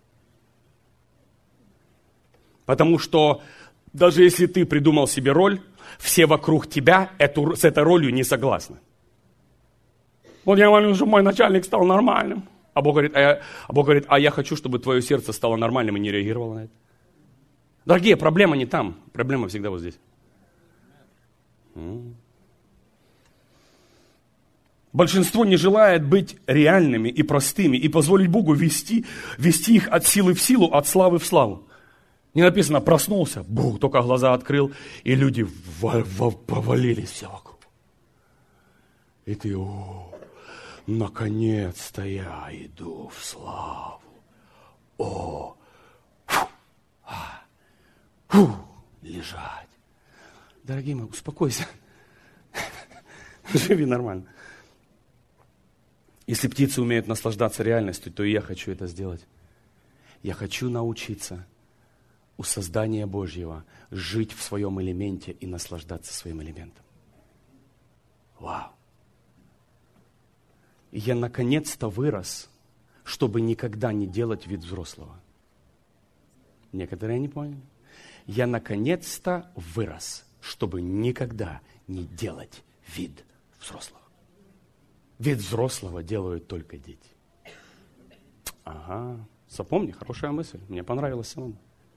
Потому что даже если ты придумал себе роль, все вокруг тебя эту, с этой ролью не согласны. Вот я молюсь, чтобы мой начальник стал нормальным. А Бог говорит, а я, а Бог говорит, а я хочу, чтобы твое сердце стало нормальным и не реагировало на это. Дорогие, проблема не там, проблема всегда вот здесь. Большинство не желает быть реальными и простыми и позволить Богу вести, вести их от силы в силу, от славы в славу. Не написано, проснулся, бух, только глаза открыл, и люди повалились все вокруг. И ты, о, наконец-то я иду в славу. О, фу, а, фу, лежать. Дорогие мои, успокойся. Живи нормально. Если птицы умеют наслаждаться реальностью, то и я хочу это сделать. Я хочу научиться у создания Божьего жить в своем элементе и наслаждаться своим элементом. Вау! Я наконец-то вырос, чтобы никогда не делать вид взрослого. Некоторые не поняли. Я наконец-то вырос, чтобы никогда не делать вид взрослого. Вид взрослого делают только дети. Ага, запомни, хорошая мысль, мне понравилось самому.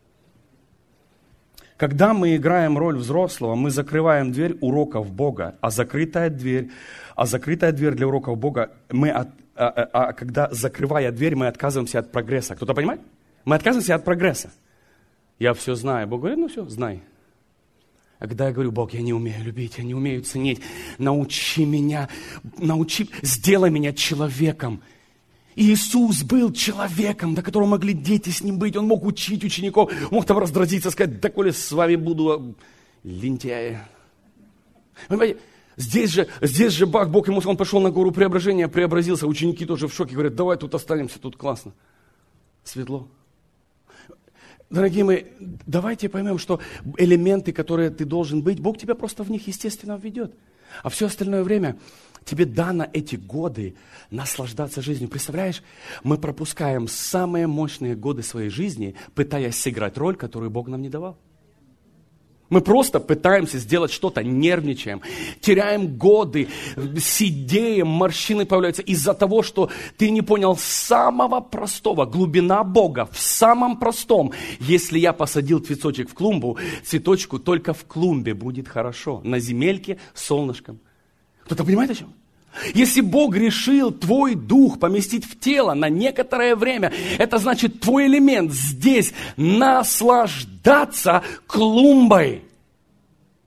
Когда мы играем роль взрослого, мы закрываем дверь уроков Бога, а закрытая дверь, а закрытая дверь для уроков Бога, мы от, а, а, а когда закрывая дверь, мы отказываемся от прогресса. Кто-то понимает? Мы отказываемся от прогресса. Я все знаю. Бог говорит, ну все, знай. А когда я говорю, Бог, я не умею любить, я не умею ценить, научи меня, научи, сделай меня человеком. Иисус был человеком, до которого могли дети с ним быть. Он мог учить учеников, мог там раздразиться, сказать, да коли с вами буду, лентяи. Понимаете, здесь же, здесь же Бог, Бог ему, он пошел на гору преображения, преобразился. Ученики тоже в шоке, говорят, давай тут останемся, тут классно, светло. Дорогие мои, давайте поймем, что элементы, которые ты должен быть, Бог тебя просто в них естественно введет. А все остальное время тебе дано эти годы наслаждаться жизнью. Представляешь, мы пропускаем самые мощные годы своей жизни, пытаясь сыграть роль, которую Бог нам не давал. Мы просто пытаемся сделать что-то, нервничаем, теряем годы, сидеем, морщины появляются из-за того, что ты не понял самого простого, глубина Бога в самом простом. Если я посадил цветочек в клумбу, цветочку только в клумбе будет хорошо, на земельке с солнышком. Кто-то понимает о чем? Если Бог решил твой дух поместить в тело на некоторое время, это значит твой элемент здесь наслаждаться клумбой.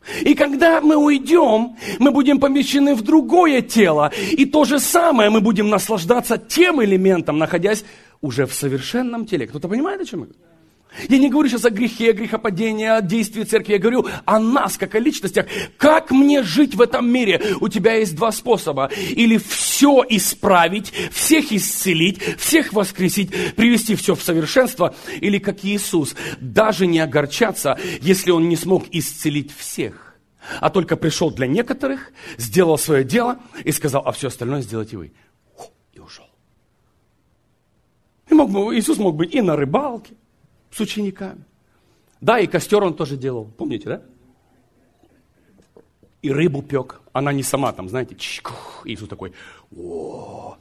И когда мы уйдем, мы будем помещены в другое тело. И то же самое мы будем наслаждаться тем элементом, находясь уже в совершенном теле. Кто-то понимает, о чем я говорю? Я не говорю сейчас о грехе, о грехопадении, о действии церкви. Я говорю о нас, как о личностях. Как мне жить в этом мире? У тебя есть два способа. Или все исправить, всех исцелить, всех воскресить, привести все в совершенство. Или как Иисус, даже не огорчаться, если Он не смог исцелить всех. А только пришел для некоторых, сделал свое дело и сказал, а все остальное сделайте вы. И ушел. И мог бы, Иисус мог быть и на рыбалке, с учениками. Да, и костер он тоже делал. Помните, да? И рыбу пек. Она не сама там, знаете, чик, Иисус такой, о,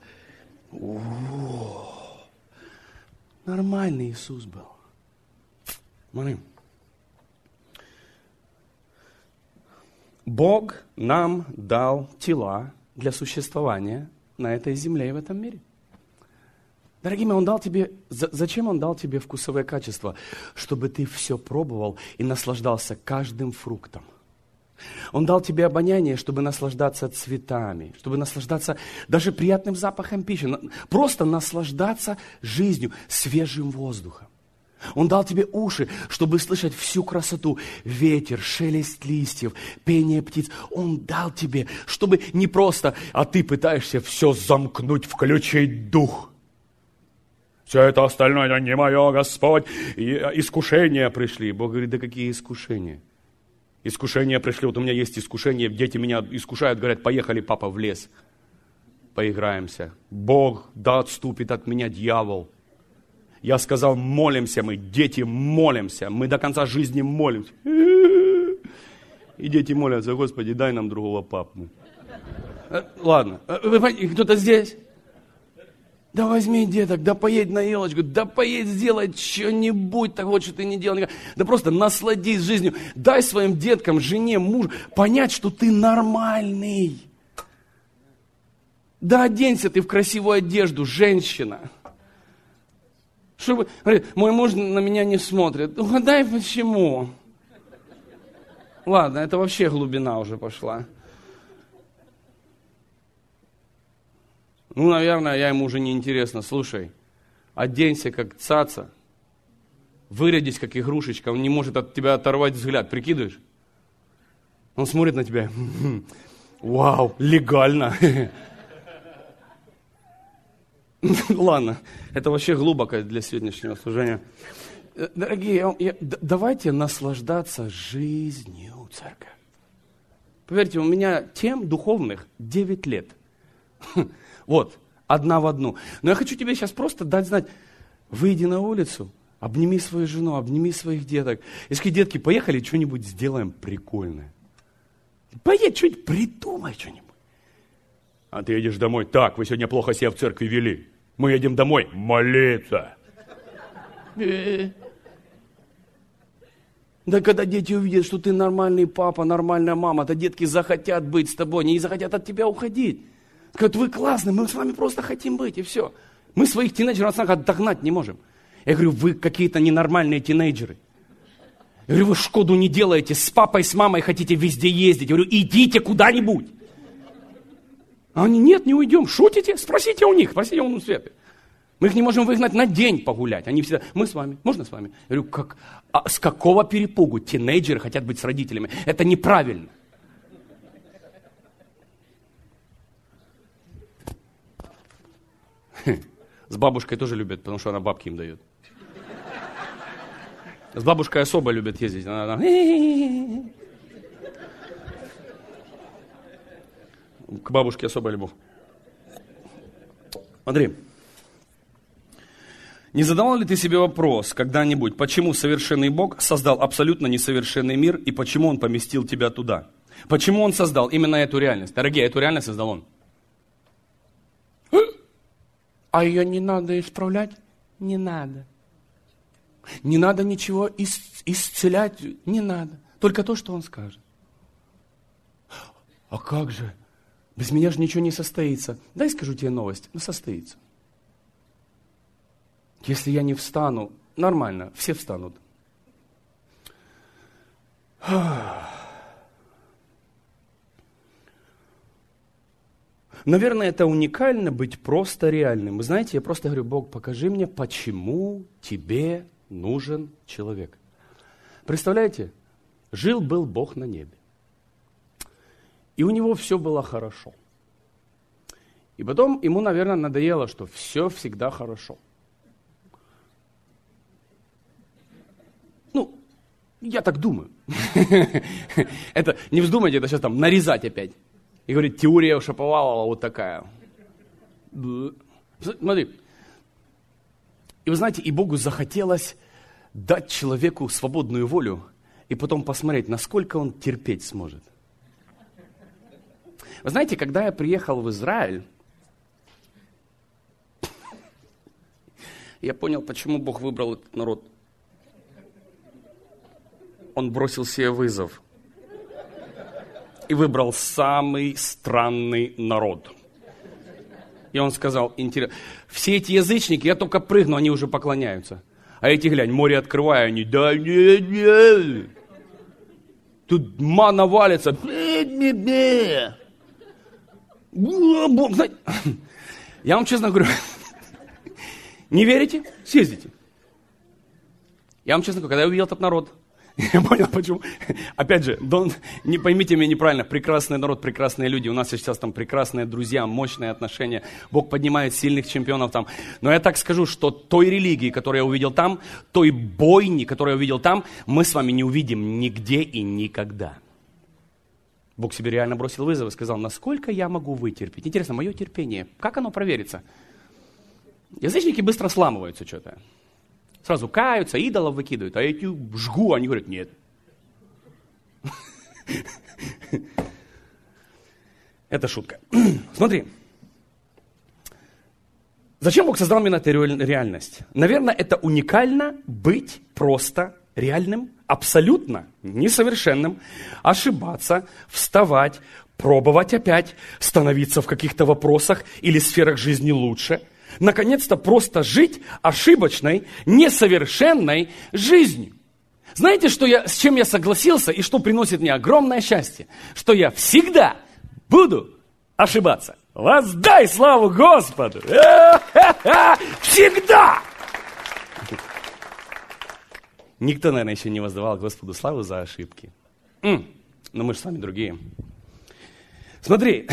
о. Нормальный Иисус был. Смотри. Бог нам дал тела для существования на этой земле и в этом мире. Дорогие мои, Он дал тебе, зачем Он дал тебе вкусовые качества? Чтобы ты все пробовал и наслаждался каждым фруктом. Он дал тебе обоняние, чтобы наслаждаться цветами, чтобы наслаждаться даже приятным запахом пищи, просто наслаждаться жизнью, свежим воздухом. Он дал тебе уши, чтобы слышать всю красоту, ветер, шелест листьев, пение птиц. Он дал тебе, чтобы не просто, а ты пытаешься все замкнуть, включить дух. Все это остальное, это не мое, Господь. И искушения пришли. Бог говорит, да какие искушения? Искушения пришли. Вот у меня есть искушения. Дети меня искушают, говорят, поехали, папа, в лес. Поиграемся. Бог, да отступит от меня дьявол. Я сказал, молимся мы, дети, молимся. Мы до конца жизни молимся. И дети молятся, Господи, дай нам другого папу. Ладно, вы понимаете, кто-то здесь? Да возьми деток, да поедь на елочку, да поедь сделать что-нибудь такого, что ты не делал никогда. Да просто насладись жизнью. Дай своим деткам, жене, мужу понять, что ты нормальный. Да оденься ты в красивую одежду, женщина. Чтобы, мой муж на меня не смотрит. Угадай, почему? Ладно, это вообще глубина уже пошла. Ну, наверное, я ему уже не интересно. Слушай, оденься как цаца, вырядись как игрушечка, он не может от тебя оторвать взгляд, прикидываешь? Он смотрит на тебя, вау, легально. Ладно, это вообще глубоко для сегодняшнего служения. Дорогие, я, давайте наслаждаться жизнью, церковь. Поверьте, у меня тем духовных девять лет. Вот, одна в одну. Но я хочу тебе сейчас просто дать знать, выйди на улицу, обними свою жену, обними своих деток. И скажи, детки, поехали, что-нибудь сделаем прикольное. Поедь, что-нибудь придумай, что-нибудь. А ты едешь домой, так, вы сегодня плохо себя в церкви вели. Мы едем домой молиться. Да когда дети увидят, что ты нормальный папа, нормальная мама, то детки захотят быть с тобой, они не захотят от тебя уходить. Скажут, вы классные, мы с вами просто хотим быть, и все. Мы своих тинейджеров отогнать не можем. Я говорю, вы какие-то ненормальные тинейджеры. Я говорю, вы Шкоду не делаете, с папой, с мамой хотите везде ездить. Я говорю, идите куда-нибудь. А они, нет, не уйдем. Шутите? Спросите у них, спросите у Светы. Мы их не можем выгнать на день погулять. Они всегда, мы с вами, можно с вами? Я говорю, как, а с какого перепугу тинейджеры хотят быть с родителями? Это неправильно. С бабушкой тоже любят, потому что она бабки им дает. С бабушкой особо любят ездить. Она, она... К бабушке особая любовь. Смотри. Не задавал ли ты себе вопрос когда-нибудь, почему совершенный Бог создал абсолютно несовершенный мир и почему Он поместил тебя туда? Почему Он создал именно эту реальность? Дорогие, эту реальность создал Он. А ее не надо исправлять? Не надо. Не надо ничего ис- исцелять? Не надо. Только то, что Он скажет. А как же? Без меня же ничего не состоится. Дай скажу тебе новость. Ну, состоится. Если я не встану, нормально, все встанут. Наверное, это уникально быть просто реальным. Вы знаете, я просто говорю: Бог, покажи мне, почему тебе нужен человек. Представляете, жил-был Бог на небе. И у него все было хорошо. И потом ему, наверное, надоело, что все всегда хорошо. Ну, я так думаю. Это, не вздумайте, это сейчас там нарезать опять. И говорит, теория Шаповалова вот такая. Смотри. И вы знаете, и Богу захотелось дать человеку свободную волю и потом посмотреть, насколько он терпеть сможет. Вы знаете, когда я приехал в Израиль, я понял, почему Бог выбрал этот народ. Он бросил себе вызов и выбрал самый странный народ. И он сказал, интересно, все эти язычники, я только прыгну, они уже поклоняются. А эти, глянь, море открываю, они, да нет, нет. Тут мана валится. Я вам честно говорю, не верите? Съездите. Я вам честно говорю, когда я увидел этот народ, я понял, почему. Опять же, don't, не поймите меня неправильно, прекрасный народ, прекрасные люди. У нас сейчас там прекрасные друзья, мощные отношения. Бог поднимает сильных чемпионов там. Но я так скажу, что той религии, которую я увидел там, той бойни, которую я увидел там, мы с вами не увидим нигде и никогда. Бог себе реально бросил вызов и сказал, насколько я могу вытерпеть. Интересно, мое терпение, как оно проверится? Язычники быстро сламываются что-то. Сразу каются, идолов выкидывают, а эти жгу, они говорят, нет. Это шутка. Смотри. Зачем Бог создал именно эту реальность? Наверное, это уникально быть просто реальным, абсолютно несовершенным, ошибаться, вставать, пробовать опять, становиться в каких-то вопросах или сферах жизни лучше. Наконец-то просто жить ошибочной, несовершенной жизнью. Знаете, что я, с чем я согласился и что приносит мне огромное счастье? Что я всегда буду ошибаться. Воздай славу Господу! Всегда! Никто, наверное, еще не воздавал Господу славу за ошибки. Но мы же с вами другие. Смотри.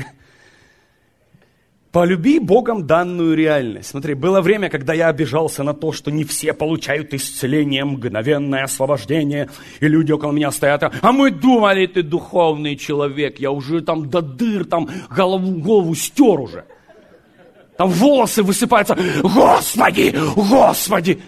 Полюби Богом данную реальность. Смотри, было время, когда я обижался на то, что не все получают исцеление, мгновенное освобождение, и люди около меня стоят, а мы думали, ты духовный человек, я уже там до дыр, там голову, голову стер уже. Там волосы высыпаются, Господи, Господи!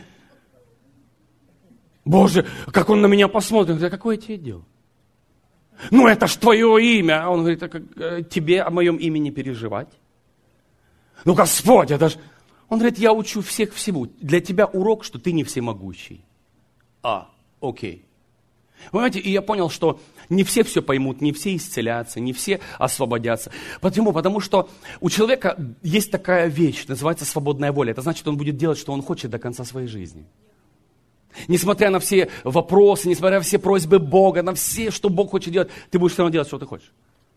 Боже, как он на меня посмотрит, говорит, а какое тебе дело? Ну это ж твое имя. А он говорит, а как, тебе о моем имени переживать? Ну, Господь, это ж... Он говорит, я учу всех всему. Для тебя урок, что ты не всемогущий. А, окей. Вы понимаете, и я понял, что не все все поймут, не все исцелятся, не все освободятся. Почему? Потому что у человека есть такая вещь, называется свободная воля. Это значит, он будет делать, что он хочет до конца своей жизни. Несмотря на все вопросы, несмотря на все просьбы Бога, на все, что Бог хочет делать, ты будешь все равно делать, что ты хочешь.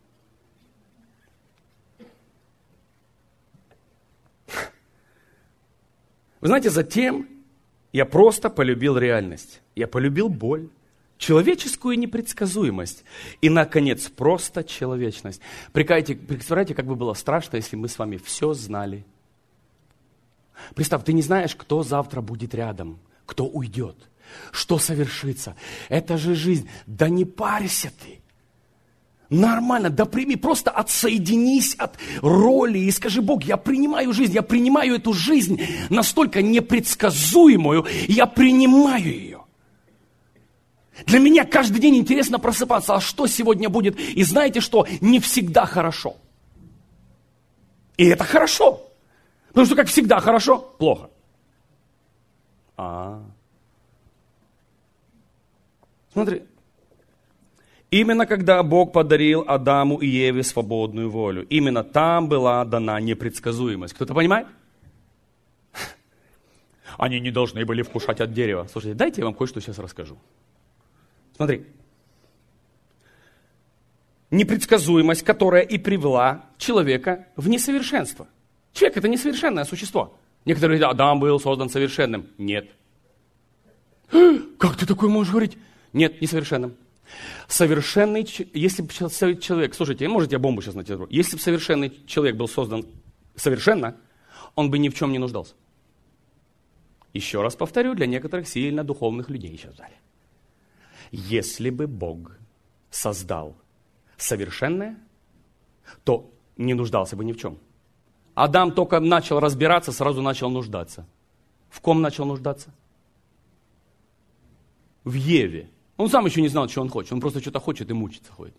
Вы знаете, затем я просто полюбил реальность. Я полюбил боль, человеческую непредсказуемость и, наконец, просто человечность. Представляете, как бы было страшно, если мы с вами все знали. Представь, ты не знаешь, кто завтра будет рядом, кто уйдет, что совершится. Это же жизнь. Да не парься ты. Нормально, да прими, просто отсоединись от роли и скажи, Бог, я принимаю жизнь, я принимаю эту жизнь настолько непредсказуемую, я принимаю ее. Для меня каждый день интересно просыпаться, а что сегодня будет? И знаете что? Не всегда хорошо. И это хорошо. Потому что как всегда хорошо, плохо. А. Смотри. Именно когда Бог подарил Адаму и Еве свободную волю, именно там была дана непредсказуемость. Кто-то понимает? Они не должны были вкушать от дерева. Слушайте, дайте я вам кое-что сейчас расскажу. Смотри. непредсказуемость, которая и привела человека в несовершенство. Человек – это несовершенное существо. Некоторые говорят, Адам был создан совершенным. Нет. Как ты такое можешь говорить? Нет, несовершенным. Совершенный, если бы человек, слушайте, можете я бомбу сейчас на тебя, если бы совершенный человек был создан совершенно, он бы ни в чем не нуждался. Еще раз повторю, для некоторых сильно духовных людей еще в зале. Если бы Бог создал совершенное, то не нуждался бы ни в чем. Адам только начал разбираться, сразу начал нуждаться. В ком начал нуждаться? В Еве. Он сам еще не знал, что он хочет. Он просто что-то хочет и мучится ходит.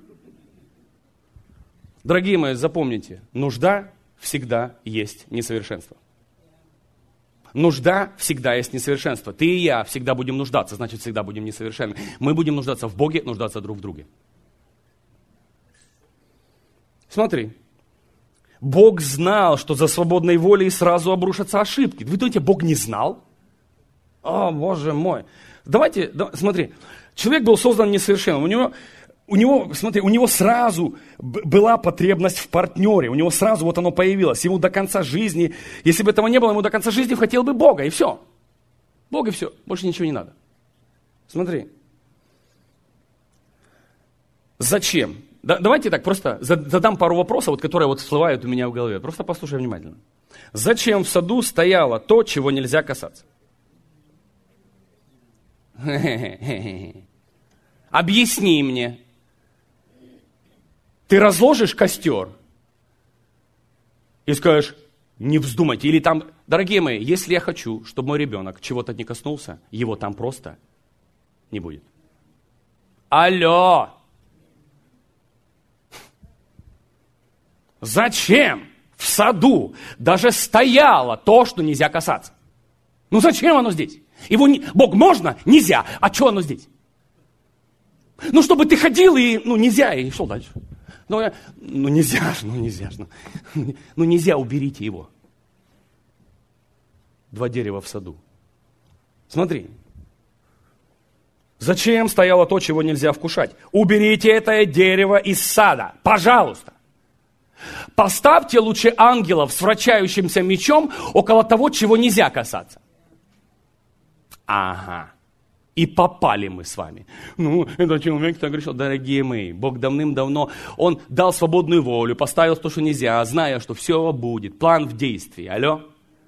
Дорогие мои, запомните, нужда всегда есть несовершенство. Нужда всегда есть несовершенство. Ты и я всегда будем нуждаться, значит, всегда будем несовершенны. Мы будем нуждаться в Боге, нуждаться друг в друге. Смотри. Бог знал, что за свободной волей сразу обрушатся ошибки. Вы думаете, Бог не знал? О, Боже мой. Давайте, да, смотри. Человек был создан несовершенным. У него... У него, смотри, у него сразу была потребность в партнере, у него сразу вот оно появилось. Ему до конца жизни, если бы этого не было, ему до конца жизни хотел бы Бога, и все. Бог и все, больше ничего не надо. Смотри. Зачем? Да, давайте так, просто задам пару вопросов, вот, которые вот всплывают у меня в голове. Просто послушай внимательно. Зачем в саду стояло то, чего нельзя касаться? Объясни мне. Ты разложишь костер и скажешь, не вздумайте. Или там, дорогие мои, если я хочу, чтобы мой ребенок чего-то не коснулся, его там просто не будет. Алло! Зачем в саду даже стояло то, что нельзя касаться? Ну зачем оно здесь? Его не... Бог можно? Нельзя. А что оно здесь? Ну, чтобы ты ходил и, ну, нельзя, и шел дальше. Ну, я, ну нельзя же, ну, нельзя же. Ну, ну, нельзя, уберите его. Два дерева в саду. Смотри. Зачем стояло то, чего нельзя вкушать? Уберите это дерево из сада, пожалуйста. Поставьте лучше ангелов с вращающимся мечом около того, чего нельзя касаться. Ага. И попали мы с вами. Ну, это человек так грешил. Дорогие мои, Бог давным-давно, Он дал свободную волю, поставил то, что нельзя, зная, что все будет. План в действии. Алло?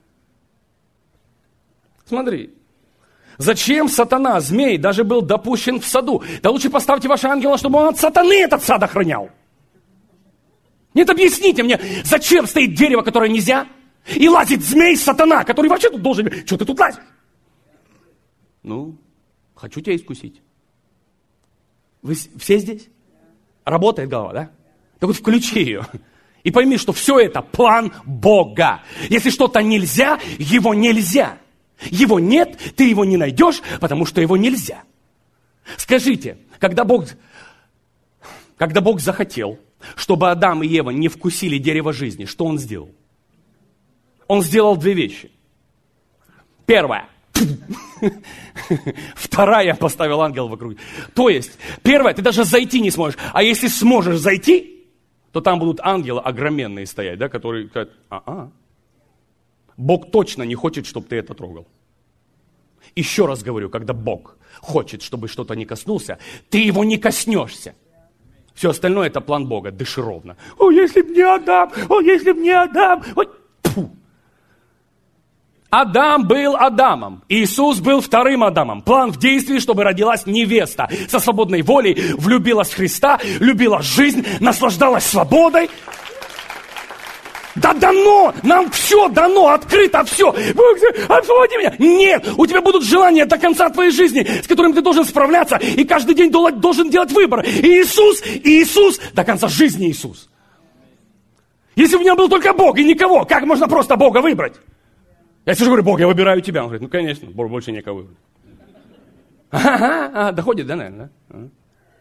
Смотри. Зачем сатана, змей, даже был допущен в саду? Да лучше поставьте вашего ангела, чтобы он от сатаны этот сад охранял. Нет, объясните мне, зачем стоит дерево, которое нельзя, и лазит змей сатана, который вообще тут должен... Что ты тут лазишь? Ну... Хочу тебя искусить. Вы все здесь? Работает голова, да? Так вот включи ее. И пойми, что все это план Бога. Если что-то нельзя, его нельзя. Его нет, ты его не найдешь, потому что его нельзя. Скажите, когда Бог, когда Бог захотел, чтобы Адам и Ева не вкусили дерево жизни, что Он сделал? Он сделал две вещи. Первое. Вторая, поставил ангел вокруг. То есть, первое, ты даже зайти не сможешь. А если сможешь зайти, то там будут ангелы огроменные стоять, да, которые говорят, а-а. Бог точно не хочет, чтобы ты это трогал. Еще раз говорю, когда Бог хочет, чтобы что-то не коснулся, ты его не коснешься. Все остальное это план Бога, дыши ровно. О, если б не Адам, о, если б не Адам. Ой, фу. Адам был Адамом, Иисус был вторым Адамом. План в действии, чтобы родилась невеста. Со свободной волей влюбилась в Христа, любила жизнь, наслаждалась свободой. Да дано, нам все дано, открыто все. Освободи меня. Нет, у тебя будут желания до конца твоей жизни, с которыми ты должен справляться. И каждый день должен делать выбор. И Иисус, и Иисус, до конца жизни Иисус. Если бы у меня был только Бог и никого, как можно просто Бога выбрать? Я сижу и говорю, Бог, я выбираю тебя. Он говорит, ну, конечно, больше некого выбрать. Ага, ага, доходит, да, наверное, да?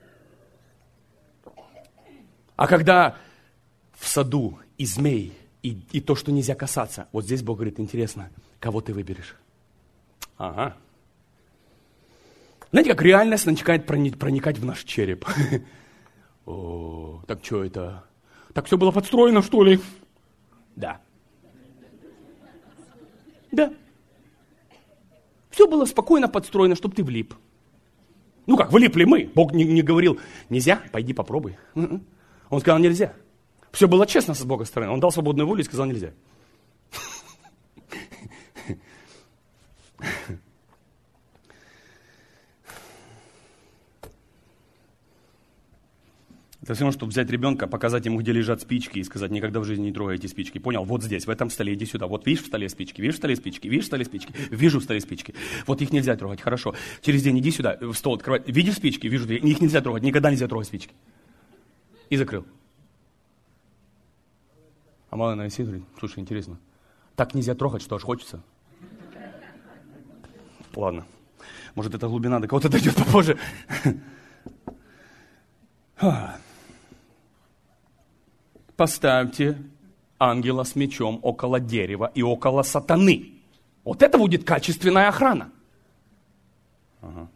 А когда в саду и змей, и, и то, что нельзя касаться, вот здесь Бог говорит, интересно, кого ты выберешь? Ага. Знаете, как реальность начинает проникать в наш череп. О, так что это? Так все было подстроено, что ли? Да. Да. Все было спокойно подстроено, чтобы ты влип. Ну как, влипли мы. Бог не, не говорил, нельзя, пойди попробуй. Он сказал, нельзя. Все было честно с Бога стороны. Он дал свободную волю и сказал, нельзя. Это все равно, чтобы взять ребенка, показать ему, где лежат спички, и сказать, никогда в жизни не трогай эти спички. Понял? Вот здесь, в этом столе, иди сюда. Вот видишь в столе спички, видишь в столе спички, видишь в столе спички, вижу в столе спички. Вот их нельзя трогать, хорошо. Через день иди сюда, в стол открывай. Видишь спички, вижу, их нельзя трогать, никогда нельзя трогать спички. И закрыл. А мало на сидит, говорит, слушай, интересно, так нельзя трогать, что аж хочется. Ладно, может, эта глубина до кого-то дойдет попозже. Поставьте ангела с мечом около дерева и около сатаны. Вот это будет качественная охрана. Ага.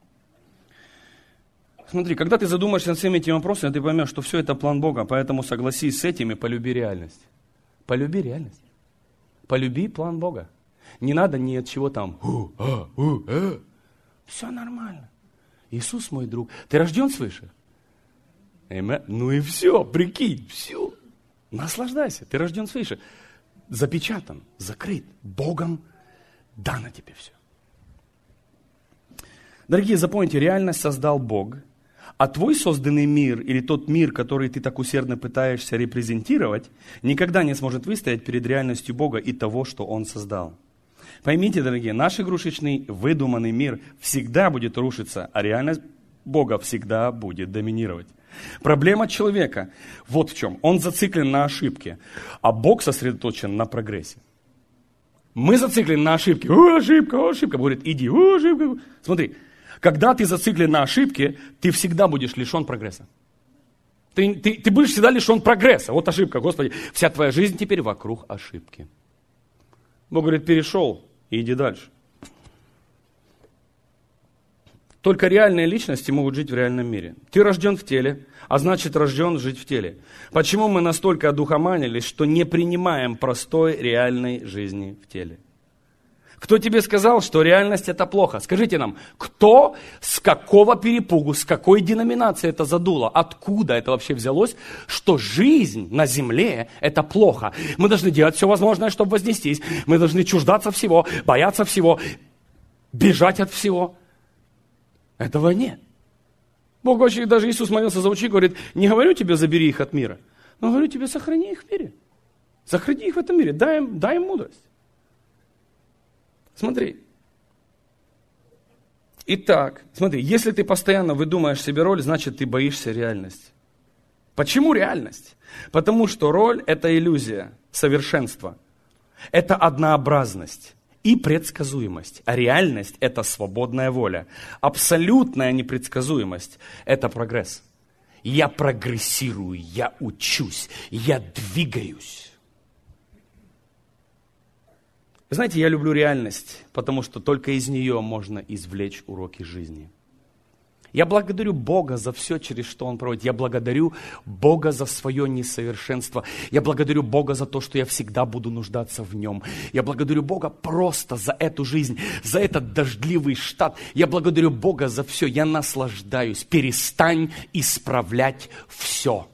Смотри, когда ты задумаешься над всеми этими вопросами, ты поймешь, что все это план Бога, поэтому согласись с этим и полюби реальность. Полюби реальность. Полюби план Бога. Не надо ни от чего там. У, а, у, а. Все нормально. Иисус мой друг. Ты рожден свыше? Amen. Ну и все, прикинь, все. Наслаждайся, ты рожден свыше. Запечатан, закрыт. Богом дано тебе все. Дорогие, запомните, реальность создал Бог, а твой созданный мир или тот мир, который ты так усердно пытаешься репрезентировать, никогда не сможет выстоять перед реальностью Бога и того, что Он создал. Поймите, дорогие, наш игрушечный, выдуманный мир всегда будет рушиться, а реальность Бога всегда будет доминировать. Проблема человека вот в чем. Он зациклен на ошибке, а Бог сосредоточен на прогрессе. Мы зациклены на ошибке. О, ошибка, о, ошибка. Говорит, иди, о, ошибка. Смотри, когда ты зациклен на ошибке, ты всегда будешь лишен прогресса. Ты, ты, ты будешь всегда лишен прогресса. Вот ошибка, Господи. Вся твоя жизнь теперь вокруг ошибки. Бог говорит, перешел, и иди дальше. Только реальные личности могут жить в реальном мире. Ты рожден в теле, а значит рожден жить в теле. Почему мы настолько одухоманились, что не принимаем простой реальной жизни в теле? Кто тебе сказал, что реальность это плохо? Скажите нам, кто, с какого перепугу, с какой деноминации это задуло? Откуда это вообще взялось, что жизнь на земле это плохо? Мы должны делать все возможное, чтобы вознестись. Мы должны чуждаться всего, бояться всего, бежать от всего. Этого нет. Бог очень, даже Иисус молился за учеников, говорит, не говорю тебе, забери их от мира, но говорю тебе, сохрани их в мире. Сохрани их в этом мире, дай им, дай им мудрость. Смотри. Итак, смотри, если ты постоянно выдумаешь себе роль, значит, ты боишься реальности. Почему реальность? Потому что роль – это иллюзия совершенства. Это однообразность и предсказуемость. А реальность – это свободная воля. Абсолютная непредсказуемость – это прогресс. Я прогрессирую, я учусь, я двигаюсь. Вы знаете, я люблю реальность, потому что только из нее можно извлечь уроки жизни. Я благодарю Бога за все, через что Он проводит. Я благодарю Бога за свое несовершенство. Я благодарю Бога за то, что я всегда буду нуждаться в Нем. Я благодарю Бога просто за эту жизнь, за этот дождливый штат. Я благодарю Бога за все. Я наслаждаюсь. Перестань исправлять все.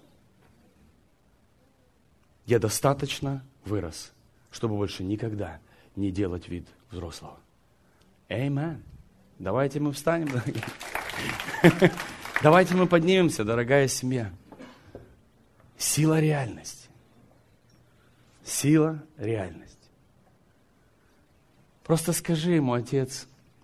Я достаточно вырос, чтобы больше никогда не делать вид взрослого. Аминь. Давайте мы встанем, дорогие. Давайте мы поднимемся, дорогая семья. Сила реальности. Сила реальности. Просто скажи ему, Отец,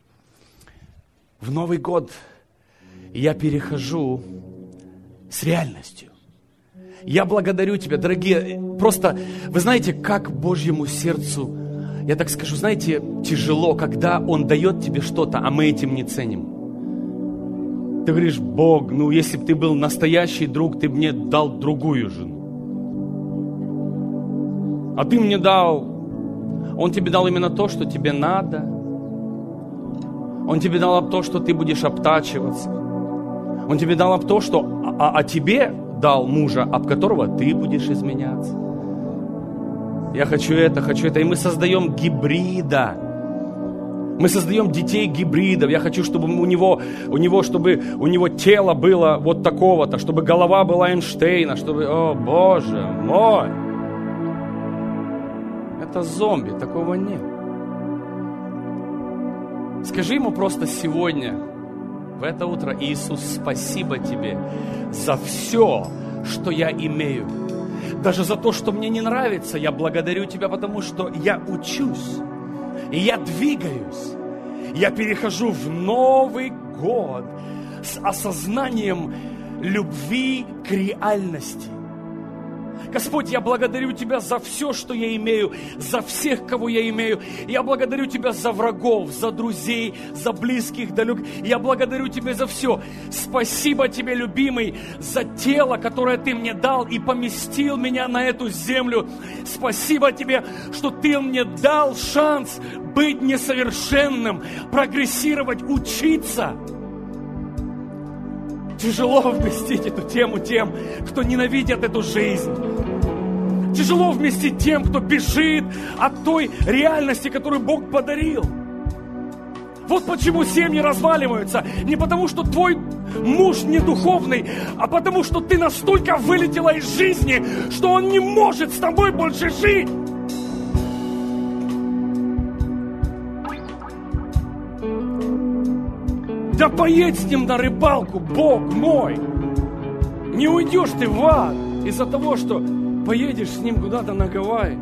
в Новый год я перехожу с реальностью. Я благодарю Тебя, дорогие. Просто, вы знаете, как Божьему сердцу, я так скажу, знаете, тяжело, когда Он дает тебе что-то, а мы этим не ценим. Ты говоришь, Бог, ну если бы ты был настоящий друг, ты бы мне дал другую жену. А ты мне дал, Он тебе дал именно то, что тебе надо. Он тебе дал то, что ты будешь обтачиваться. Он тебе дал об то, что а, а тебе дал мужа, об которого ты будешь изменяться. Я хочу это, хочу это. И мы создаем гибрида. Мы создаем детей гибридов. Я хочу, чтобы у него, у него, чтобы у него тело было вот такого-то, чтобы голова была Эйнштейна, чтобы, о Боже мой. Это зомби, такого нет. Скажи ему просто сегодня, в это утро: Иисус, спасибо тебе за все, что я имею. Даже за то, что мне не нравится, я благодарю тебя, потому что я учусь. И я двигаюсь, я перехожу в Новый год с осознанием любви к реальности. Господь, я благодарю Тебя за все, что я имею, за всех, кого я имею. Я благодарю Тебя за врагов, за друзей, за близких, далеких. Я благодарю Тебя за все. Спасибо Тебе, любимый, за тело, которое Ты мне дал и поместил меня на эту землю. Спасибо Тебе, что Ты мне дал шанс быть несовершенным, прогрессировать, учиться. Тяжело вместить эту тему тем, кто ненавидит эту жизнь. Тяжело вместить тем, кто бежит от той реальности, которую Бог подарил. Вот почему семьи разваливаются. Не потому, что твой муж не духовный, а потому, что ты настолько вылетела из жизни, что он не может с тобой больше жить. Да поедь с ним на рыбалку, Бог мой. Не уйдешь ты в ад из-за того, что поедешь с ним куда-то на Гавайи.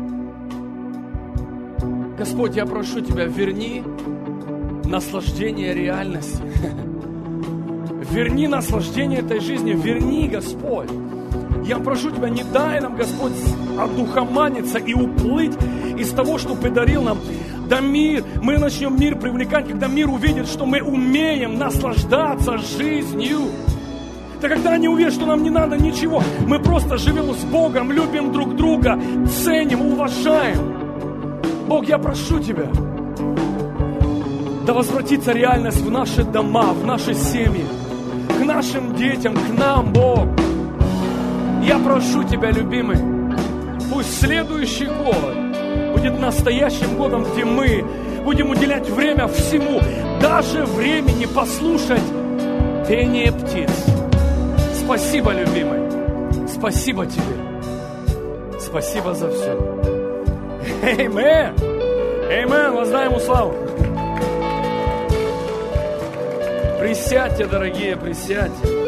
Господь, я прошу Тебя, верни наслаждение реальности. Верни наслаждение этой жизни. Верни, Господь. Я прошу Тебя, не дай нам, Господь, одухоманиться и уплыть из того, что подарил нам. Да мир, мы начнем мир привлекать, когда мир увидит, что мы умеем наслаждаться жизнью. Да когда они увидят, что нам не надо ничего, мы просто живем с Богом, любим друг друга, ценим, уважаем. Бог, я прошу Тебя, да возвратится реальность в наши дома, в наши семьи, к нашим детям, к нам, Бог. Я прошу Тебя, любимый, пусть следующий год будет настоящим годом, где мы будем уделять время всему, даже времени послушать пение птиц. Спасибо, любимый. Спасибо Тебе. Спасибо за все. Аминь. Аминь. Воздай Ему славу. Присядьте, дорогие, присядьте.